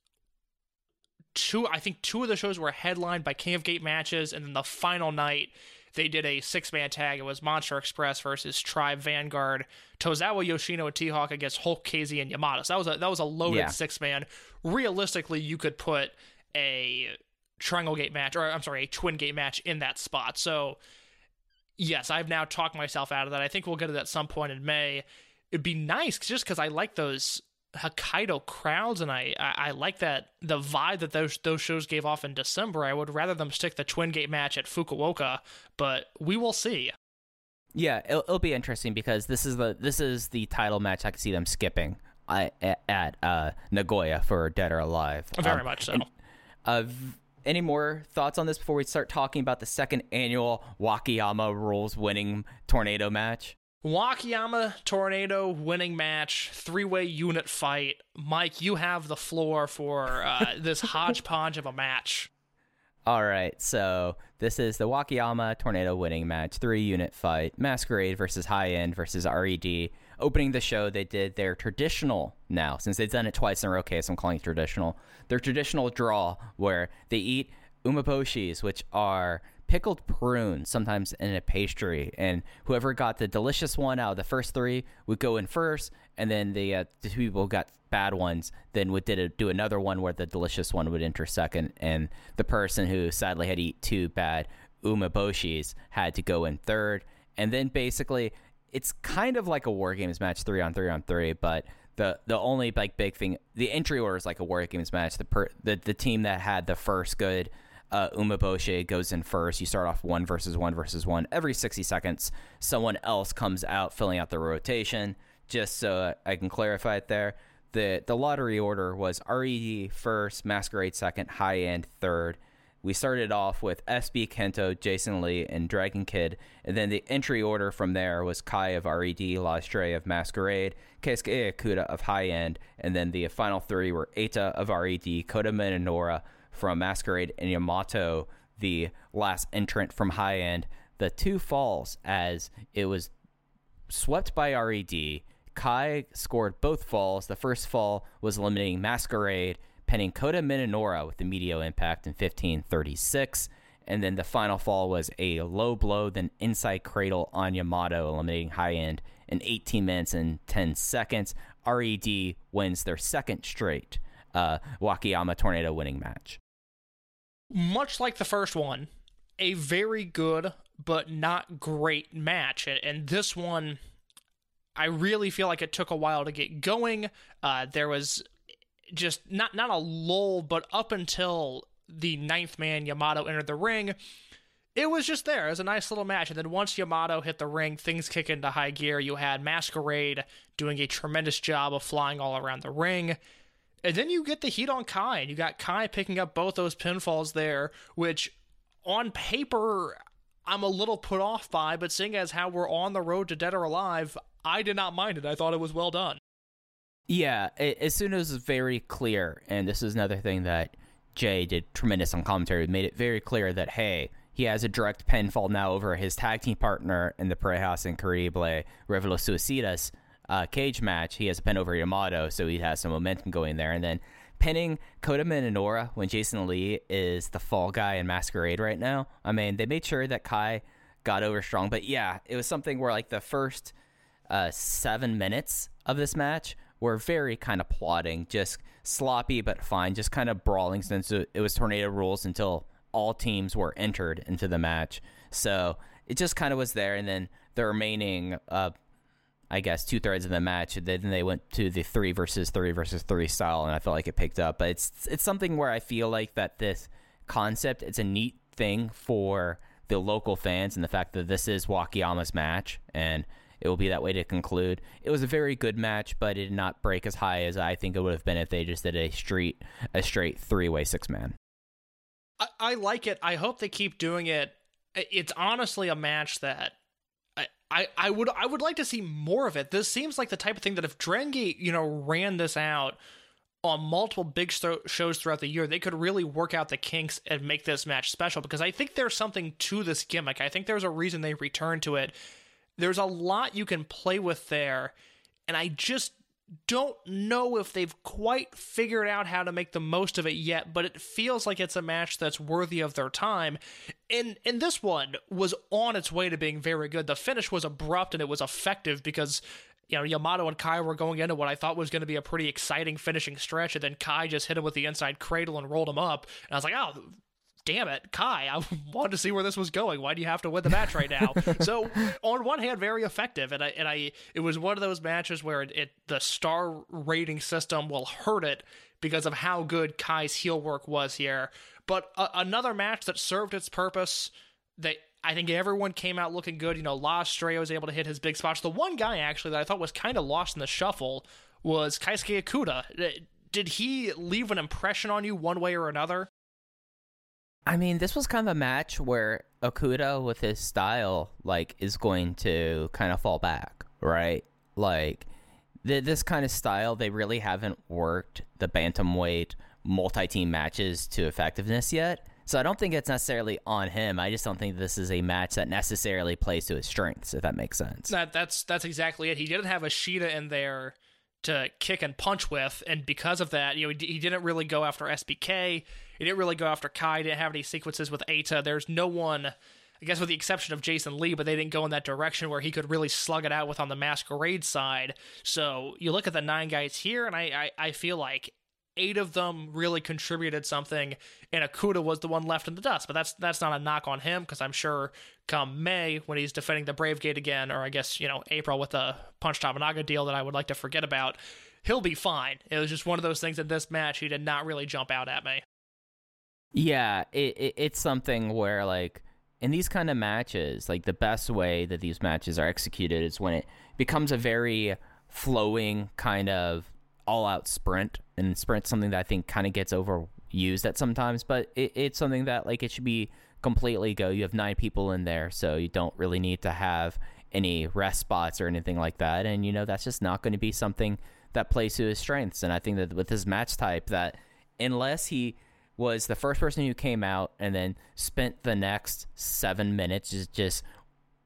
two of the shows were headlined by King of Gate matches, and then the final night they did a 6-man tag. It was Monster Express versus Tribe Vanguard, Tozawa Yoshino and T-Hawk against Hulk, KZ, and Yamato. So that was a loaded 6-man. Realistically, you could put a Triangle Gate match, or I'm sorry, a Twin Gate match in that spot. So yes, I've now talked myself out of that. I think we'll get it at some point in May. It'd be nice just because I like those Hokkaido crowds, and I like that the vibe that those shows gave off in December. I would rather them stick the Twin Gate match at Fukuoka, but we will see. Yeah, it'll be interesting because this is the title match I could see them skipping at Nagoya for Dead or Alive. Very much so. Any more thoughts on this before we start talking about the second annual Wakayama Rules winning tornado match? Wakayama tornado winning match, 3-way unit fight. Mike, you have the floor for this hodgepodge of a match. All right, so this is the Wakayama tornado winning match, 3-unit fight. Masquerade versus High End versus RED. Opening the show, they did their traditional, now since they've done it twice in a row, so I'm calling it traditional, their traditional draw where they eat umeboshis, which are pickled prunes, sometimes in a pastry, and whoever got the delicious one out of the first 3 would go in first, and then the 2 people who got bad ones then would do another one where the delicious one would enter second, and the person who sadly had to eat 2 bad umeboshis had to go in third. And then basically it's kind of like a War Games match, 3-on-3-on-3, but the only big thing, the entry order is like a War Games match. The team that had the first good umeboshi goes in first. You start off 1 versus 1 versus 1. Every 60 seconds, someone else comes out filling out the rotation. Just so I can clarify it there. The lottery order was RED first, Masquerade second, High End third. We started off with SB Kento, Jason Lee, and Dragon Kid, and then the entry order from there was Kai of RED, La Estrella of Masquerade, Keisuke Ikuda of High End, and then the final 3 were Eita of RED, Kota Minoura from Masquerade, and Yamato, the last entrant from High End. The 2 falls as it was swept by RED, Kai scored both falls. The first fall was eliminating Masquerade, pinning Kota Minoura with the medial impact in 15:36. And then the final fall was a low blow, then inside cradle on Yamato, eliminating High End in 18 minutes and 10 seconds. RED wins their second straight Wakayama Tornado winning match. Much like the first one, a very good but not great match. And this one, I really feel like it took a while to get going. There was just not a lull, but up until the 9th man Yamato entered the ring, it was just there. It was a nice little match. And then once Yamato hit the ring, things kick into high gear. You had Masquerade doing a tremendous job of flying all around the ring. And then you get the heat on Kai, and you got Kai picking up both those pinfalls there, which on paper I'm a little put off by, but seeing as how we're on the road to Dead or Alive, I did not mind it. I thought it was well done. Yeah, as soon as it was very clear, and this is another thing that Jay did tremendous on commentary, made it very clear that, hey, he has a direct pinfall now over his tag team partner in the Parejas Increíble Revelo Suicidas cage match. He has a pin over Yamato, so he has some momentum going there. And then pinning Kota Minoura when Jason Lee is the fall guy in Masquerade right now. I mean, they made sure that Kai got over strong. But yeah, it was something where like the first 7 minutes of this match were very kind of plodding, just sloppy but fine, just kind of brawling since it was Tornado Rules until all teams were entered into the match. So it just kind of was there. And then the remaining, I guess, 2/3 of the match, then they went to the 3 versus 3 style, and I felt like it picked up. But it's something where I feel like that this concept, it's a neat thing for the local fans, and the fact that this is Wakayama's match, and it will be that way to conclude. It was a very good match, but it did not break as high as I think it would have been if they just did a straight 3-way 6-man. I like it. I hope they keep doing it. It's honestly a match that I would like to see more of it. This seems like the type of thing that if Drengate, ran this out on multiple big shows throughout the year, they could really work out the kinks and make this match special, because I think there's something to this gimmick. I think there's a reason they return to it. There's a lot you can play with there, and I just don't know if they've quite figured out how to make the most of it yet, but it feels like it's a match that's worthy of their time. And this one was on its way to being very good. The finish was abrupt and it was effective because Yamato and Kai were going into what I thought was going to be a pretty exciting finishing stretch, and then Kai just hit him with the inside cradle and rolled him up. And I was like, oh, damn it, Kai, I wanted to see where this was going. Why do you have to win the match right now? So on one hand, very effective. And it was one of those matches where the star rating system will hurt it because of how good Kai's heel work was here. But another match that served its purpose, that I think everyone came out looking good. La Estrella was able to hit his big spots. The one guy, actually, that I thought was kind of lost in the shuffle was Keisuke Okuda. Did he leave an impression on you one way or another? I mean, this was kind of a match where Okuda, with his style, is going to kind of fall back, right? This kind of style, they really haven't worked the bantamweight multi-team matches to effectiveness yet. So I don't think it's necessarily on him. I just don't think this is a match that necessarily plays to his strengths, if that makes sense. That's exactly it. He didn't have a Shida in there to kick and punch with, and because of that, he didn't really go after SBK. He didn't really go after Kai. He didn't have any sequences with Eita. There's no one, I guess with the exception of Jason Lee, but they didn't go in that direction where he could really slug it out with on the Masquerade side. So you look at the 9 guys here, and I feel like 8 of them really contributed something, and Okuda was the one left in the dust. But that's not a knock on him, because I'm sure come May, when he's defending the Brave Gate again, or I guess, April with the Punch Tabanaga deal that I would like to forget about, he'll be fine. It was just one of those things in this match, he did not really jump out at me. Yeah, it's something where, in these kind of matches, the best way that these matches are executed is when it becomes a very flowing kind of all-out sprint, and sprint's something that I think kind of gets overused at sometimes, but it's something that, it should be completely go. You have 9 people in there, so you don't really need to have any rest spots or anything like that, and, that's just not going to be something that plays to his strengths. And I think that with his match type, that unless he was the first person who came out and then spent the next 7 minutes just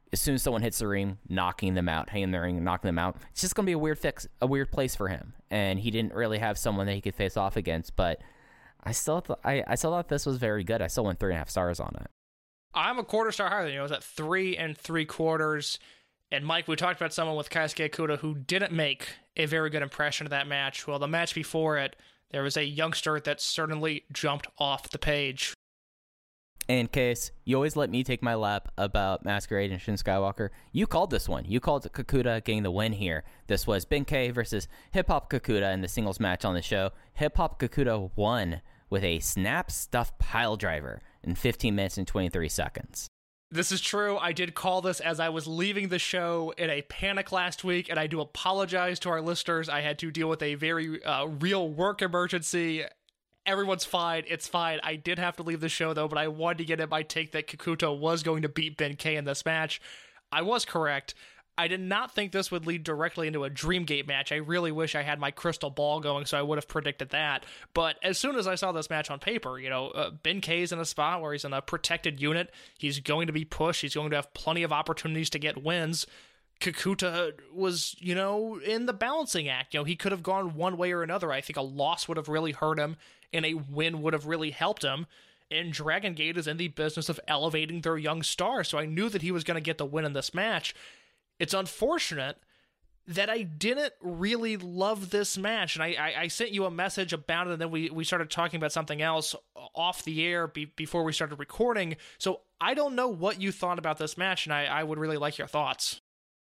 as soon as someone hits the ring, knocking them out, hanging in the ring, knocking them out. It's just going to be a weird place for him. And he didn't really have someone that he could face off against, but I still thought this was very good. I still went 3.5 stars on it. I'm a quarter star higher than you. I was at 3 3/4. And Mike, we talked about someone with Keisuke Okuda who didn't make a very good impression of that match. Well, the match before it, there was a youngster that certainly jumped off the page. In case you always let me take my lap about Masquerade and Shin Skywalker, you called this one. You called Kakuta getting the win here. This was Ben-K versus Hip Hop Kakuta in the singles match on the show. Hip Hop Kakuta won with a snap stuff pile driver in 15 minutes and 23 seconds. This is true. I did call this as I was leaving the show in a panic last week, and I do apologize to our listeners. I had to deal with a very real work emergency. Everyone's fine. It's fine. I did have to leave the show, though, but I wanted to get in my take that Kakuta was going to beat Ben-K in this match. I was correct. I did not think this would lead directly into a Dreamgate match. I really wish I had my crystal ball going, so I would have predicted that. But as soon as I saw this match on paper, Ben-K's in a spot where he's in a protected unit. He's going to be pushed. He's going to have plenty of opportunities to get wins. Kakuta was, in the balancing act. He could have gone one way or another. I think a loss would have really hurt him, and a win would have really helped him. And Dragon Gate is in the business of elevating their young star, so I knew that he was going to get the win in this match. It's unfortunate that I didn't really love this match, and I sent you a message about it, and then we started talking about something else off the air before we started recording, so I don't know what you thought about this match, and I would really like your thoughts.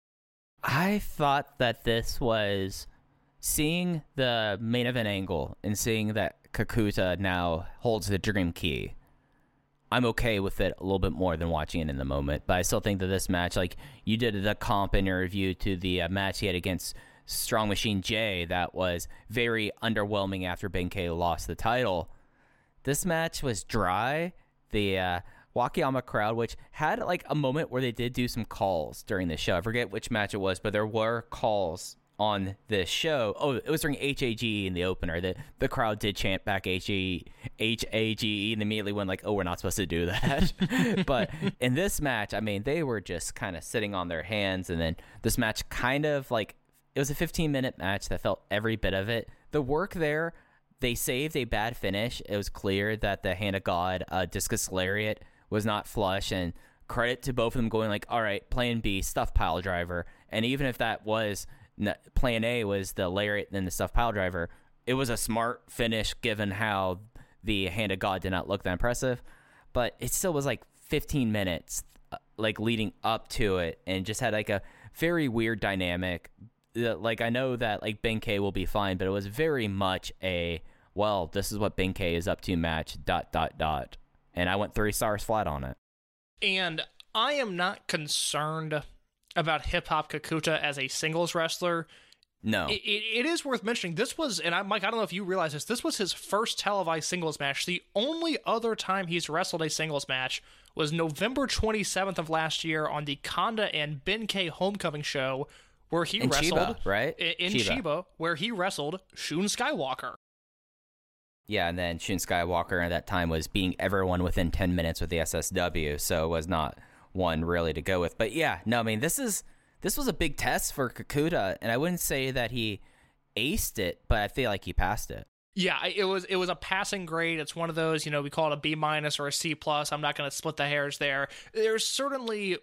I thought that this was seeing the main event angle and seeing that Kakuta now holds the Dream Key. I'm okay with it a little bit more than watching it in the moment, but I still think that this match, like you did the comp in your review to the match he had against Strong Machine J, that was very underwhelming after Ben-K lost the title. This match was dry. The Wakayama crowd, which had like a moment where they did do some calls during the show. I forget which match it was, but there were calls on this show. Oh, it was during HAGE in the opener. The crowd did chant back HAGE and immediately went like, oh, we're not supposed to do that. But in this match, I mean, they were just kind of sitting on their hands. And then this match kind of like, it was a 15-minute match that felt every bit of it. The work there, they saved a bad finish. It was clear that the Hand of God Discus Lariat was not flush, and credit to both of them going like, all right, plan B, stuff pile driver. And even if that was plan A was the lariat and then the stuff pile driver, it was a smart finish given how the Hand of God did not look that impressive. But it still was like 15 minutes like leading up to it, and just had like a very weird dynamic. Like I know that like Ben-K will be fine, but it was very much a, well, this is what Ben-K is up to match ... And I went 3 stars flat on it. And I am not concerned about Hip Hop Kakuta as a singles wrestler. No. It is worth mentioning. This was, and Mike, I don't know if you realize this was his first televised singles match. The only other time he's wrestled a singles match was November 27th of last year on the Kanda and Ben-K Homecoming show, where he wrestled, Chiba, right? In Chiba, where he wrestled Shun Skywalker. Yeah, and then Shun Skywalker at that time was beating everyone within 10 minutes with the SSW, so it was not one really to go with. But yeah, no, I mean, this was a big test for Kakuta, and I wouldn't say that he aced it, but I feel like he passed it. Yeah, it was a passing grade. It's one of those, we call it a B- or a C+. I'm not going to split the hairs there. There's certainly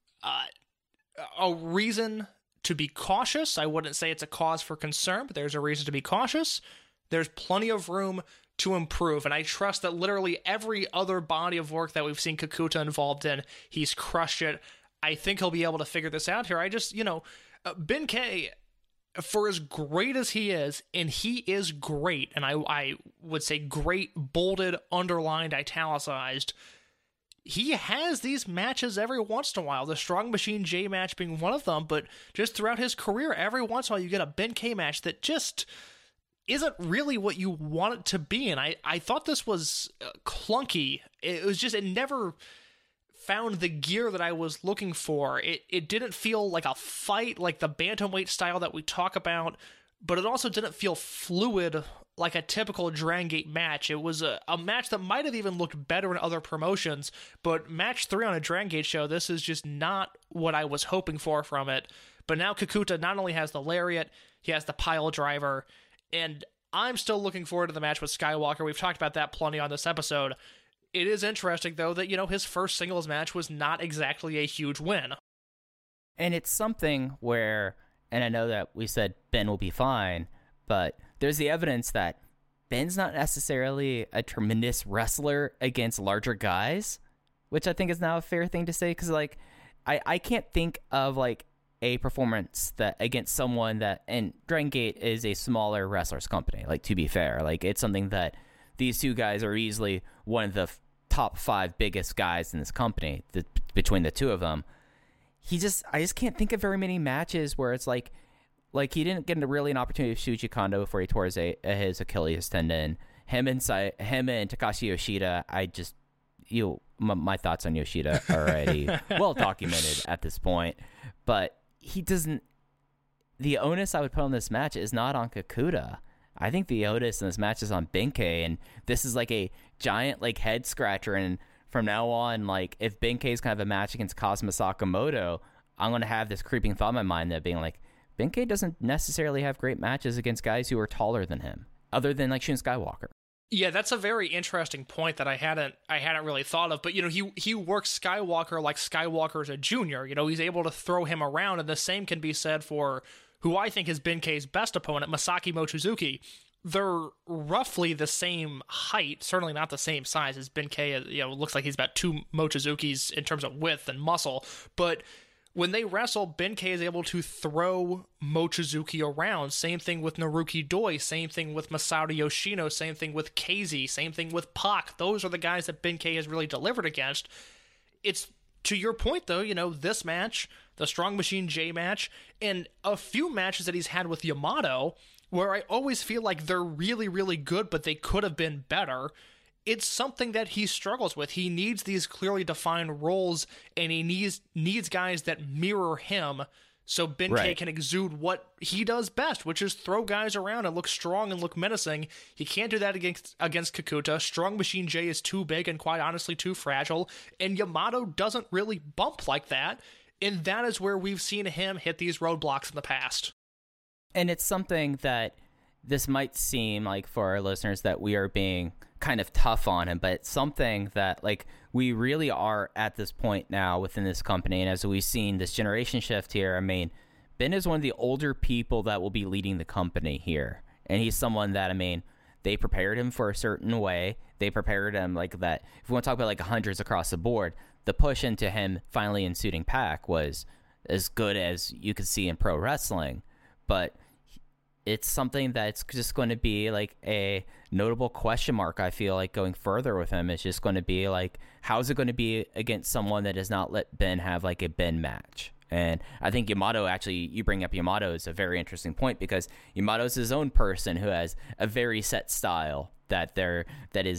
a reason to be cautious. I wouldn't say it's a cause for concern, but there's a reason to be cautious. There's plenty of room to improve, and I trust that literally every other body of work that we've seen Kakuta involved in, he's crushed it. I think he'll be able to figure this out here. I just, Ben-K, for as great as he is, and he is great, and I would say great, bolded, underlined, italicized, he has these matches every once in a while, the Strong Machine J match being one of them, but just throughout his career, every once in a while you get a Ben-K match that just isn't really what you want it to be, and I thought this was clunky. It never found the gear that I was looking for. It didn't feel like a fight, like the bantamweight style that we talk about, but it also didn't feel fluid like a typical Dragon Gate match. It was a match that might have even looked better in other promotions, but match 3 on a Dragon Gate show, this is just not what I was hoping for from it. But now Kakuta not only has the lariat, he has the pile driver, and I'm still looking forward to the match with Skywalker. We've talked about that plenty on this episode. It is interesting, though, that, his first singles match was not exactly a huge win. And it's something where, and I know that we said Ben will be fine, but there's the evidence that Ben's not necessarily a tremendous wrestler against larger guys, which I think is now a fair thing to say, because, like, I can't think of, like, a performance that against someone that, and Dragon Gate is a smaller wrestlers company, like, to be fair. Like, it's something that these two guys are easily one of the top 5 biggest guys in this company, between the two of them. I just can't think of very many matches where it's like he didn't get really an opportunity with Shuji Kondo before he tore his Achilles tendon. Him and Takashi Yoshida, my thoughts on Yoshida are already well documented at this point. But he doesn't. The onus I would put on this match is not on Kakuta. I think the onus in this match is on Benkei, and this is like a giant like head scratcher. And from now on, like, if Benkei's kind of a match against Kazuma Sakamoto, I'm going to have this creeping thought in my mind that being like, Benkei doesn't necessarily have great matches against guys who are taller than him, other than like Shun Skywalker. Yeah, that's a very interesting point that I hadn't really thought of. But, he works Skywalker like Skywalker's a junior. He's able to throw him around, and the same can be said for who I think is Benkei's best opponent, Masaki Mochizuki. They're roughly the same height, certainly not the same size as Benkei. Looks like he's about 2 Mochizukis in terms of width and muscle. But when they wrestle, Benkei is able to throw Mochizuki around. Same thing with Naruki Doi. Same thing with Masato Yoshino. Same thing with KZ. Same thing with Pac. Those are the guys that Benkei has really delivered against. It's, to your point, though, this match, the Strong Machine J match, and a few matches that he's had with Yamato, where I always feel like they're really, really good, but they could have been better. It's something that he struggles with. He needs these clearly defined roles, and he needs guys that mirror him, so Benkei can exude what he does best, which is throw guys around and look strong and look menacing. He can't do that against Kakuta. Strong Machine J is too big and quite honestly too fragile, and Yamato doesn't really bump like that, and that is where we've seen him hit these roadblocks in the past. And it's something that this might seem like for our listeners that we are being kind of tough on him, but it's something that like we really are at this point now within this company. And as we've seen this generation shift here, I mean, Ben is one of the older people that will be leading the company here. And he's someone that, I mean, they prepared him for a certain way. They prepared him like that. If we want to talk about like hundreds across the board, the push into him finally suiting Pac was as good as you could see in pro wrestling. But it's something that's just going to be like a notable question mark, I feel like, going further with him. It's just going to be like, how's it going to be against someone that does not let Ben have like a Ben match? And I think Yamato, actually, you bring up Yamato is a very interesting point, because Yamato's his own person who has a very set style that there's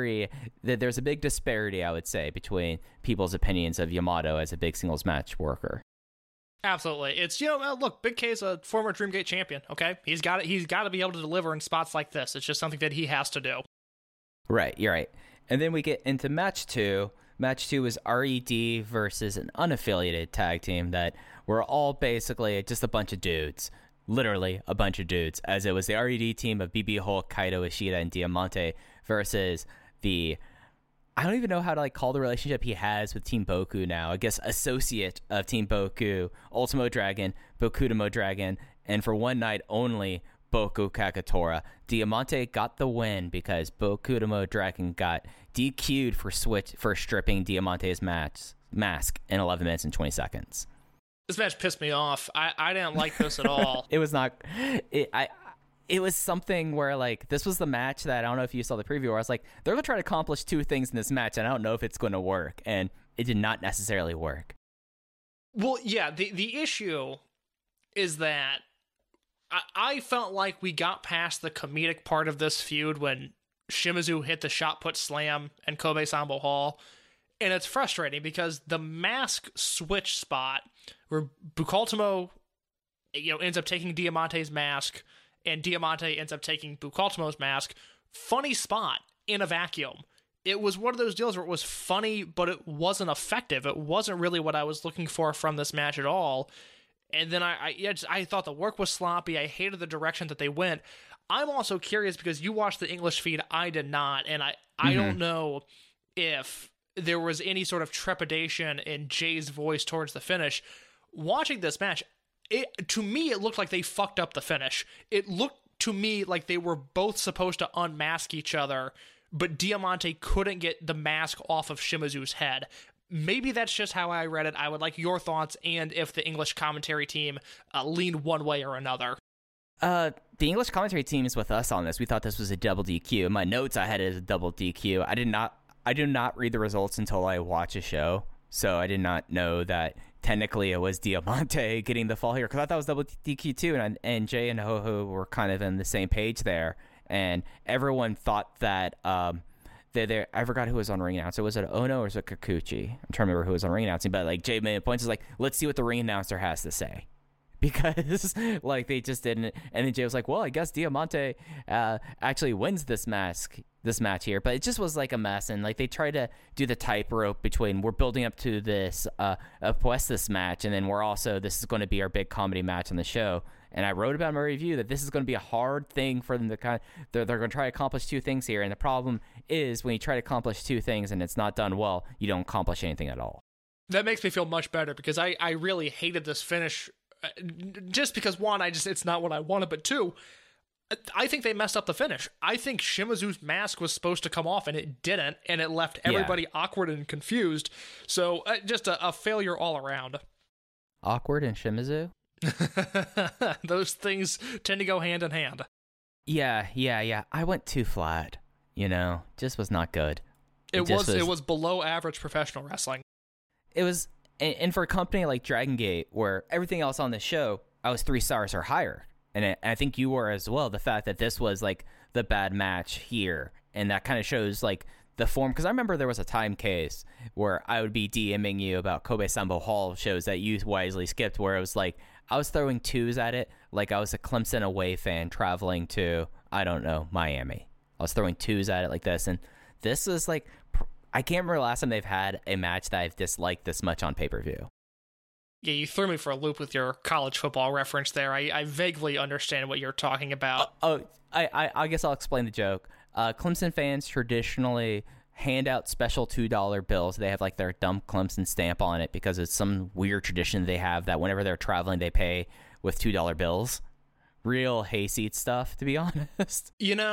a big disparity, I would say, between people's opinions of Yamato as a big singles match worker. Absolutely. It's, look, Big K is a former Dreamgate champion, okay? He's got to be able to deliver in spots like this. It's just something that he has to do. Right, you're right. And then we get into match 2. Match 2 is RED versus an unaffiliated tag team that were all basically just a bunch of dudes. Literally a bunch of dudes, as it was the RED team of BB Hulk, Kaito Ishida, and Diamante versus the, I don't even know how to like call the relationship he has with Team Boku now. I guess associate of Team Boku, Ultimo Dragon, Bokudamo Dragon, and for one night only, Boku Kakatora. Diamante got the win because Bokudamo Dragon got DQ'd for stripping Diamante's mask in 11 minutes and 20 seconds. This match pissed me off. I didn't like this at all. It was not. It was something where, like, this was the match that, I don't know if you saw the preview, where I was like, they're going to try to accomplish 2 things in this match, and I don't know if it's going to work. And it did not necessarily work. Well, yeah, the issue is that I felt like we got past the comedic part of this feud when Shimizu hit the shot put slam and Kobe Sambo Hall. And it's frustrating because the mask switch spot where Bukaltamo, ends up taking Diamante's mask and Diamante ends up taking Bucaltimo's mask. Funny spot in a vacuum. It was one of those deals where it was funny, but it wasn't effective. It wasn't really what I was looking for from this match at all. And then I thought the work was sloppy. I hated the direction that they went. I'm also curious because you watched the English feed. I did not. And I don't know if there was any sort of trepidation in Jay's voice towards the finish. Watching this match, to me, it looked like they fucked up the finish. It looked to me like they were both supposed to unmask each other, but Diamante couldn't get the mask off of Shimizu's head. Maybe that's just how I read it. I would like your thoughts and if the English commentary team leaned one way or another. The English commentary team is with us on this. We thought this was a double DQ. In my notes, I had it as a double DQ. I did not read the results until I watched a show, so I did not know that technically it was Diamante getting the fall here, because I thought it was double DQ too, and Jay and Ho-Ho were kind of on the same page there, and everyone thought that I forgot who was on ring announcer. Was it Ono or was it Kikuchi? I'm trying to remember who was on ring announcing, but like Jay made points is like, let's see what the ring announcer has to say. Because like they just didn't, and then Jay was like, well, I guess Diamante actually wins this match here, but it just was like a mess, and like they tried to do the tightrope between we're building up to this Apuestas match, and then this is going to be our big comedy match on the show. And I wrote about in my review that this is going to be a hard thing for them to they're going to try to accomplish two things here, and the problem is when you try to accomplish two things and it's not done well, you don't accomplish anything at all. That makes me feel much better because I really hated this finish. Just because, one, it's not what I wanted, but two, I think they messed up the finish. I think Shimizu's mask was supposed to come off, and it didn't, and it left everybody awkward and confused. So, just a failure all around. Awkward and Shimizu? Those things tend to go hand in hand. Yeah. I went too flat, just was not good. It was below average professional wrestling. It was... And for a company like Dragon Gate, where everything else on the show, I was 3 stars or higher. And I think you were as well. The fact that this was like the bad match here. And that kind of shows like the form. Because I remember there was a time case where I would be DMing you about Kobe Sambo Hall shows that you wisely skipped, where it was like I was throwing 2s at it. Like I was a Clemson away fan traveling to, I don't know, Miami. I was throwing 2s at it like this. And this was like... I can't remember the last time they've had a match that I've disliked this much on pay-per-view. Yeah, you threw me for a loop with your college football reference there. I vaguely understand what you're talking about. I guess I'll explain the joke. Clemson fans traditionally hand out special $2 bills. They have like their dumb Clemson stamp on it because it's some weird tradition they have that whenever they're traveling, they pay with $2 bills. Real hayseed stuff, to be honest.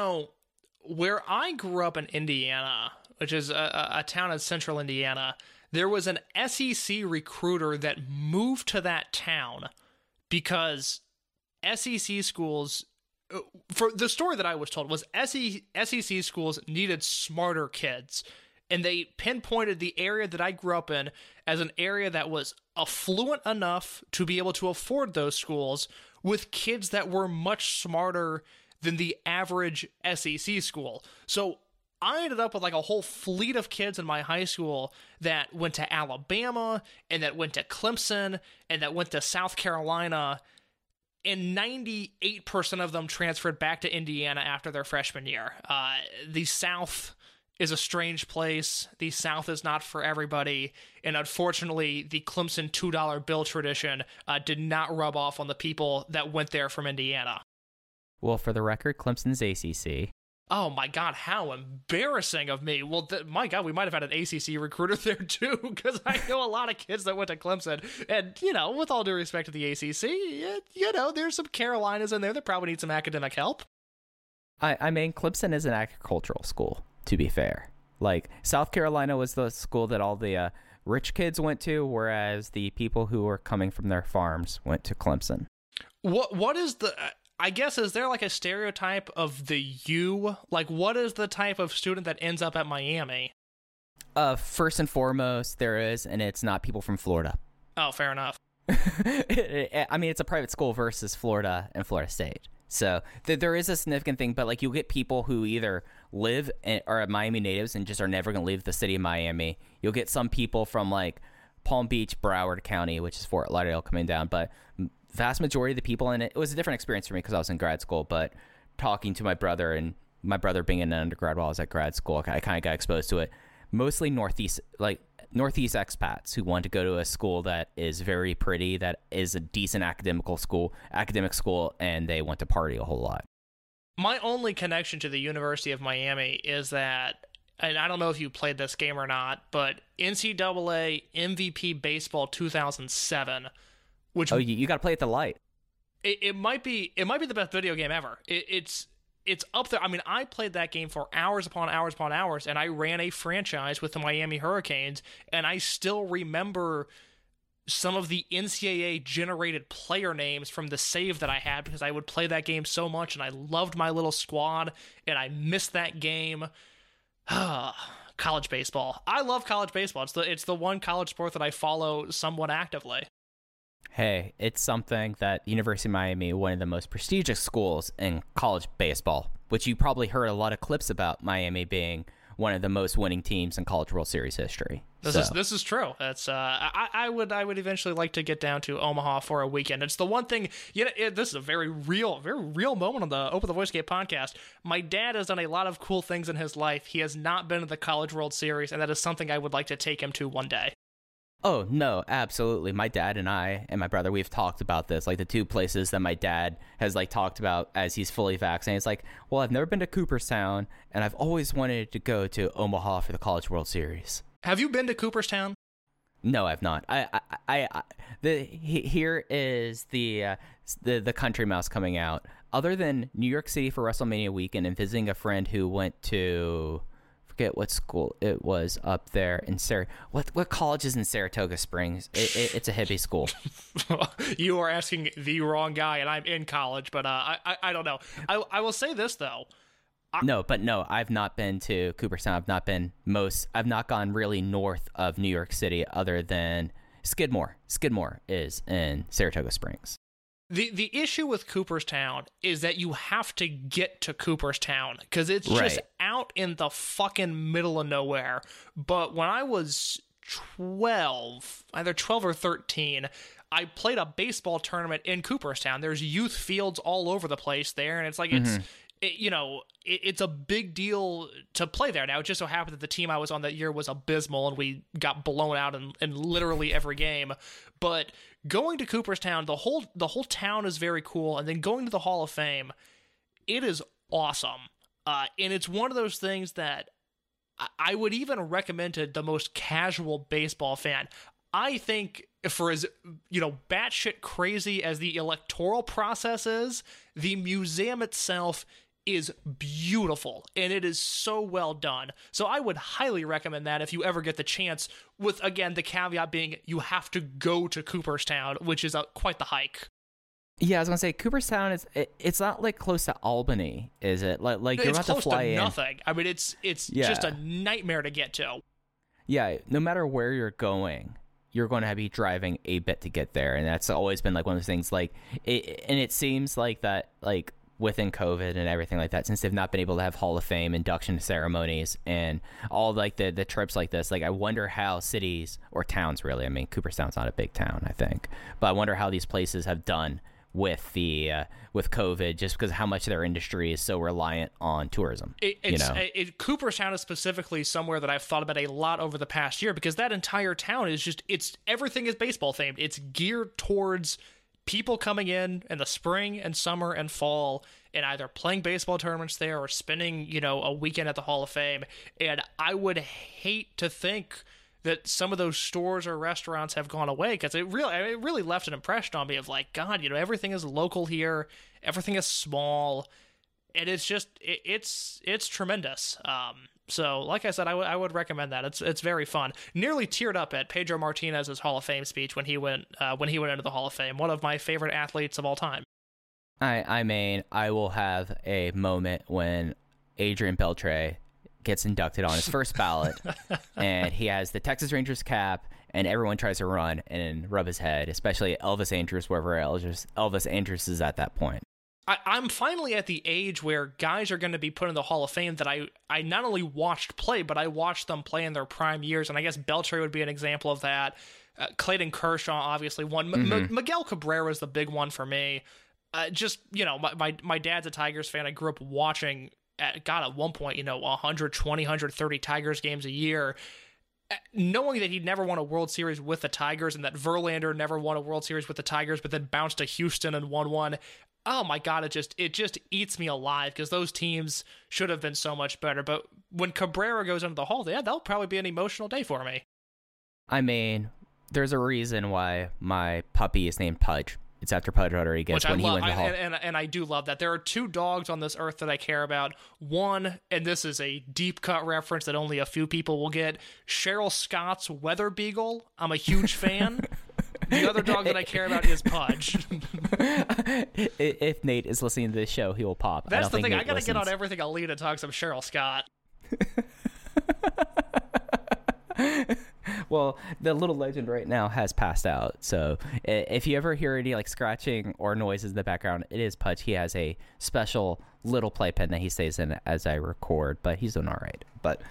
Where I grew up in Indiana, which is a town in central Indiana, there was an SEC recruiter that moved to that town because SEC schools, for the story that I was told, was SEC schools needed smarter kids. And they pinpointed the area that I grew up in as an area that was affluent enough to be able to afford those schools with kids that were much smarter than the average SEC school. So I ended up with like a whole fleet of kids in my high school that went to Alabama and that went to Clemson and that went to South Carolina, and 98% of them transferred back to Indiana after their freshman year. The South is a strange place. The South is not for everybody, and unfortunately, the Clemson $2 bill tradition did not rub off on the people that went there from Indiana. Well, for the record, Clemson's ACC. Oh my God, how embarrassing of me. Well, my God, we might have had an ACC recruiter there too, because I know a lot of kids that went to Clemson. And, with all due respect to the ACC, there's some Carolinas in there that probably need some academic help. I mean, Clemson is an agricultural school, to be fair. Like, South Carolina was the school that all the rich kids went to, whereas the people who were coming from their farms went to Clemson. What is the... I guess, is there like a stereotype of the U? Like, what is the type of student that ends up at Miami? First and foremost, there is, and it's not people from Florida. Oh, fair enough. I mean, it's a private school versus Florida and Florida State. So there is a significant thing, but like you'll get people who either live are Miami natives and just are never going to leave the city of Miami. You'll get some people from like Palm Beach, Broward County, which is Fort Lauderdale coming down, but vast majority of the people in it was a different experience for me because I was in grad school, but talking to my brother and my brother being in an undergrad while I was at grad school, I kind of got exposed to it. Mostly Northeast expats who want to go to a school that is very pretty, that is a decent academic school, and they want to party a whole lot. My only connection to the University of Miami is that, and I don't know if you played this game or not, but NCAA MVP Baseball 2007, which you got to play at the light. It might be the best video game ever. It's up there. I mean, I played that game for hours upon hours upon hours, and I ran a franchise with the Miami Hurricanes, and I still remember some of the NCAA-generated player names from the save that I had because I would play that game so much, and I loved my little squad, and I missed that game. College baseball. I love college baseball. It's the one college sport that I follow somewhat actively. Hey, it's something that University of Miami, one of the most prestigious schools in college baseball, which you probably heard a lot of clips about Miami being one of the most winning teams in College World Series history. This is true. That's I would eventually like to get down to Omaha for a weekend. It's the one thing. This is a very real moment on the Open the Voice Gate podcast. My dad has done a lot of cool things in his life. He has not been to the College World Series, and that is something I would like to take him to one day. Oh, no, absolutely. My dad and I and my brother, we've talked about this. Like, the two places that my dad has, like, talked about as he's fully vaccinated. It's like, well, I've never been to Cooperstown, and I've always wanted to go to Omaha for the College World Series. Have you been to Cooperstown? No, I've not. Here is the country mouse coming out. Other than New York City for WrestleMania weekend and visiting a friend who went to... forget what school it was up there in what college is in Saratoga Springs. It's a hippie school. You are asking the wrong guy, and I'm in college, but I don't know. I will say this though. No, I've not been to Cooperstown. I've not gone really north of New York City other than Skidmore. Skidmore is in Saratoga Springs. The issue with Cooperstown is that you have to get to Cooperstown because it's just out in the fucking middle of nowhere. But when I was 12, either 12 or 13, I played a baseball tournament in Cooperstown. There's youth fields all over the place there, and it's like it's a big deal to play there. Now, it just so happened that the team I was on that year was abysmal, and we got blown out in literally every game. But going to Cooperstown, the whole town is very cool, and then going to the Hall of Fame, it is awesome. And it's one of those things that I would even recommend to the most casual baseball fan. I think for as, batshit crazy as the electoral process is, the museum itself is beautiful, and it is so well done. So I would highly recommend that if you ever get the chance, with, again, the caveat being you have to go to Cooperstown, which is quite the hike. Yeah, I was gonna say Cooperstown it's not like close to Albany, is it? Like you're about to fly in. It's close to nothing. I mean, it's just a nightmare to get to. Yeah, no matter where you're going, you're going to be driving a bit to get there, and that's always been like one of those things. Like, and it seems like that, like within COVID and everything like that, since they've not been able to have Hall of Fame induction ceremonies and all like the trips like this, like I wonder how cities or towns really, I mean, Cooperstown's not a big town, I think, but I wonder how these places have done with the with COVID, just because of how much their industry is so reliant on tourism. Cooperstown is specifically somewhere that I've thought about a lot over the past year, because that entire town is just, everything is baseball themed. It's geared towards people coming in the spring and summer and fall and either playing baseball tournaments there or spending, a weekend at the Hall of Fame. And I would hate to think that some of those stores or restaurants have gone away, because it really left an impression on me of like, God, everything is local here, everything is small, and it's just it's tremendous. So like I said, I would recommend that. It's very fun. Nearly teared up at Pedro Martinez's Hall of Fame speech when he went into the Hall of Fame. One of my favorite athletes of all time. I mean, I will have a moment when Adrian Beltre gets inducted on his first ballot, and he has the Texas Rangers cap, and everyone tries to run and rub his head, especially Elvis Andrus, wherever Elvis Andrus is at that point. I'm finally at the age where guys are going to be put in the Hall of Fame that I not only watched play, but I watched them play in their prime years, and I guess Beltre would be an example of that. Clayton Kershaw, obviously, one. Miguel Cabrera is the big one for me. Just, my dad's a Tigers fan. I grew up watching, at one point, 120, 130 Tigers games a year. Knowing that he'd never won a World Series with the Tigers and that Verlander never won a World Series with the Tigers, but then bounced to Houston and won one. Oh my God, it just eats me alive because those teams should have been so much better. But when Cabrera goes into the Hall, that'll probably be an emotional day for me. I mean, there's a reason why my puppy is named Pudge. It's after Pudge Rodriguez. Which when he went to the Hall. And I do love that. There are two dogs on this earth that I care about. One, and this is a deep cut reference that only a few people will get, Cheryl Scott's Weather Beagle. I'm a huge fan. The other dog that I care about is Pudge. If Nate is listening to this show, he will pop. That's the thing. I got to get on everything Alita talks of Cheryl Scott. Well, the little legend right now has passed out. So if you ever hear any scratching or noises in the background, it is Pudge. He has a special little playpen that he stays in as I record, but he's doing all right. But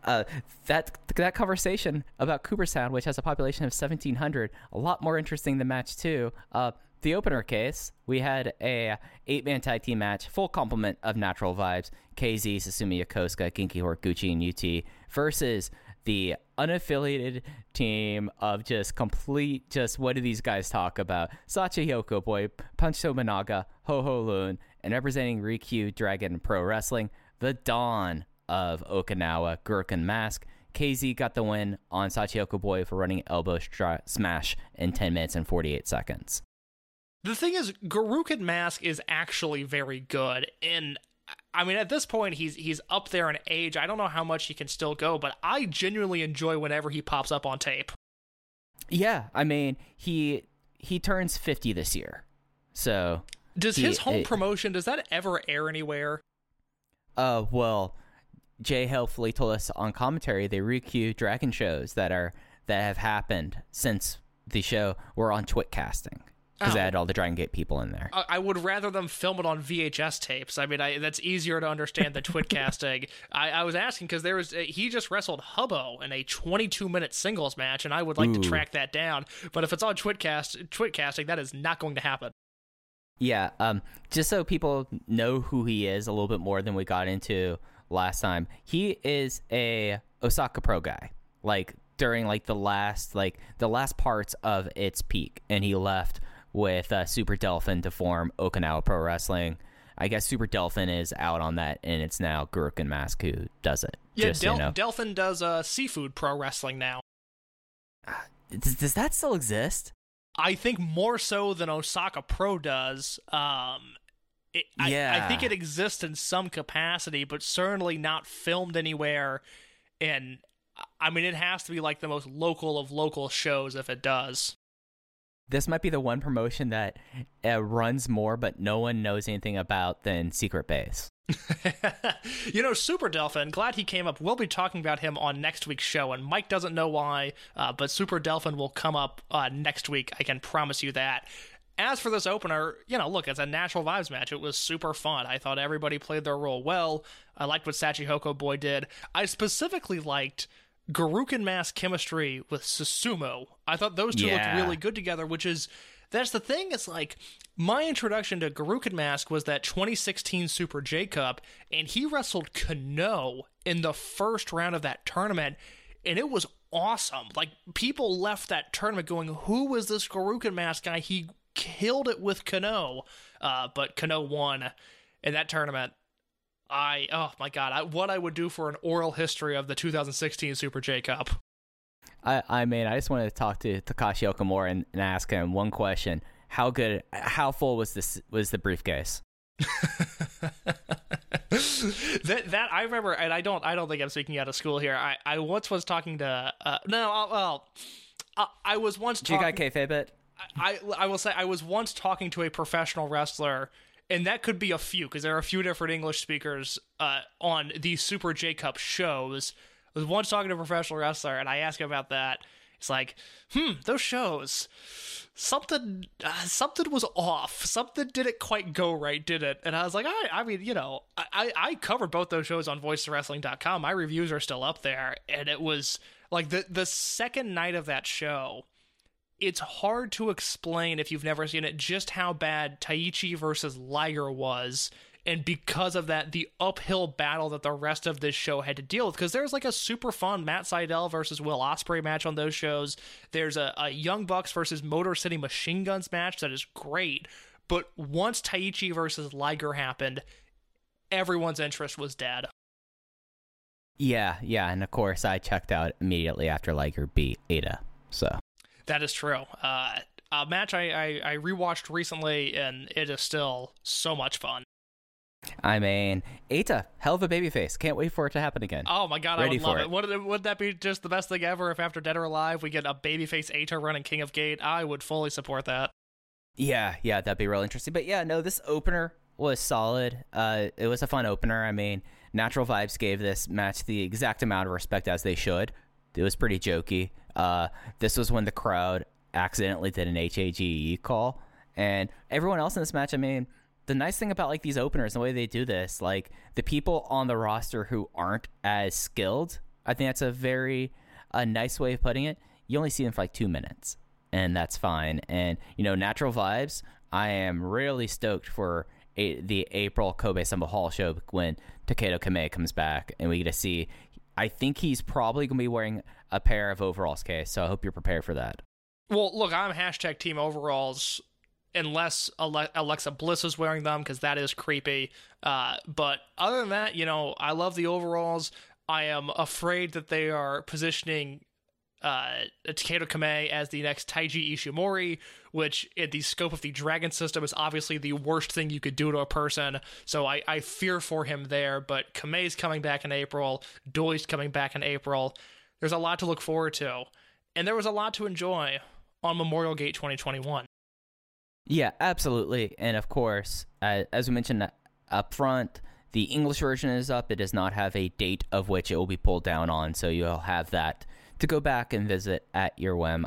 that conversation about Cooperstown, which has a population of 1,700, a lot more interesting than match 2. The opener case, we had a 8-man tag team match, full complement of natural vibes. KZ, Susumu Yokosuka, Genki Horiguchi, and UT versus the unaffiliated team of what do these guys talk about? Shachihoko Boy, Punch Tominaga, Ho Ho Lun, and representing Rikyū Dragon Pro Wrestling, the Dawn of Okinawa, Gurukun Mask. KZ got the win on Shachihoko Boy for running elbow smash in 10 minutes and 48 seconds. The thing is, Gurukun Mask is actually very good, and I mean, at this point, he's up there in age. I don't know how much he can still go, but I genuinely enjoy whenever he pops up on tape. Yeah, I mean, he turns 50 this year. So does his home promotion, does that ever air anywhere? Well, Jay helpfully told us on commentary the Rikyū Dragon shows that have happened since the show were on Twitcasting. Because they had all the Dragon Gate people in there. I would rather them film it on VHS tapes. I mean, that's easier to understand than Twitcasting. I was asking because he just wrestled Hubbo in a 22-minute singles match, and I would like to track that down. But if it's on Twitcasting, that is not going to happen. Yeah, just so people know who he is a little bit more than we got into last time, he is a Osaka Pro guy. During the last parts of its peak, and he left with Super Delphin to form Okinawa Pro Wrestling. I guess Super Delphin is out on that, and it's now Gurukun Mask who does it. Yeah, Delphin does Seafood Pro Wrestling now. Does that still exist? I think more so than Osaka Pro does. I think it exists in some capacity, but certainly not filmed anywhere. And I mean, it has to be the most local of local shows if it does. This might be the one promotion that runs more, but no one knows anything about than Secret Base. Super Delphin, glad he came up. We'll be talking about him on next week's show, and Mike doesn't know why, but Super Delphin will come up next week. I can promise you that. As for this opener, look, it's a natural vibes match. It was super fun. I thought everybody played their role well. I liked what Shachihoko Boy did. I specifically liked Gurukun Mask chemistry with Susumu. I thought those two looked really good together, that's the thing. It's my introduction to Gurukun Mask was that 2016 Super J Cup, and he wrestled Kano in the first round of that tournament, and it was awesome. People left that tournament going, who was this Gurukun Mask guy? He killed it with Kano, but Kano won in that tournament. Oh my God, what I would do for an oral history of the 2016 Super J Cup. I just wanted to talk to Takashi Okamura and ask him one question. How full was the briefcase? that I remember, and I don't think I'm speaking out of school here. I once was talking to, I was once talking. Do you got kayfabe it? I will say I was once talking to a professional wrestler, and that could be a few, because there are a few different English speakers on these Super J Cup shows. I was once talking to a professional wrestler, and I asked him about that. It's those shows, something was off. Something didn't quite go right, did it? And I was like, I covered both those shows on voicesofwrestling.com. My reviews are still up there, and it was the second night of that show, it's hard to explain if you've never seen it just how bad Taichi versus Liger was, and because of that, the uphill battle that the rest of this show had to deal with. Because there's like a super fun Matt Sydal versus Will Ospreay match on those shows. There's a Young Bucks versus Motor City Machine Guns match that is great. But once Taichi versus Liger happened, everyone's interest was dead. Yeah, and of course I checked out immediately after Liger beat Eita. So that is true. A match I rewatched recently, and it is still so much fun. I mean, Eita, hell of a babyface. Can't wait for it to happen again. Oh my god, Ready I would love for it. Wouldn't that be just the best thing ever if after Dead or Alive we get a babyface Eita running King of Gate? I would fully support that. Yeah, that'd be real interesting. But yeah, no, this opener was solid. It was a fun opener. I mean, Natural Vibes gave this match the exact amount of respect as they should. It was pretty jokey. This was when the crowd accidentally did an HAGE call. And everyone else in this match, I mean, the nice thing about like these openers, the way they do this, like the people on the roster who aren't as skilled, I think that's a very nice way of putting it. You only see them for like 2 minutes, and that's fine. And, you know, Natural Vibes, I am really stoked for the April Kobe Samba Hall show when Takedo Kamei comes back, and we get to see, I think he's probably going to be wearing a pair of overalls, Case, so I hope you're prepared for that. Well, look, I'm hashtag team overalls, unless Alexa Bliss is wearing them, because that is creepy. But other than that, you know, I love the overalls. I am afraid that they are positioning Takedo Kamei as the next Taiji Ishimori, which in the scope of the Dragon system is obviously the worst thing you could do to a person. So I fear for him there. But Kamei's coming back in April. Doi's coming back in April. There's a lot to look forward to. And there was a lot to enjoy on Memorial Gate 2021. Yeah, absolutely. And of course, as we mentioned up front, the English version is up. It does not have a date of which it will be pulled down on, so you'll have that to go back and visit at your whim.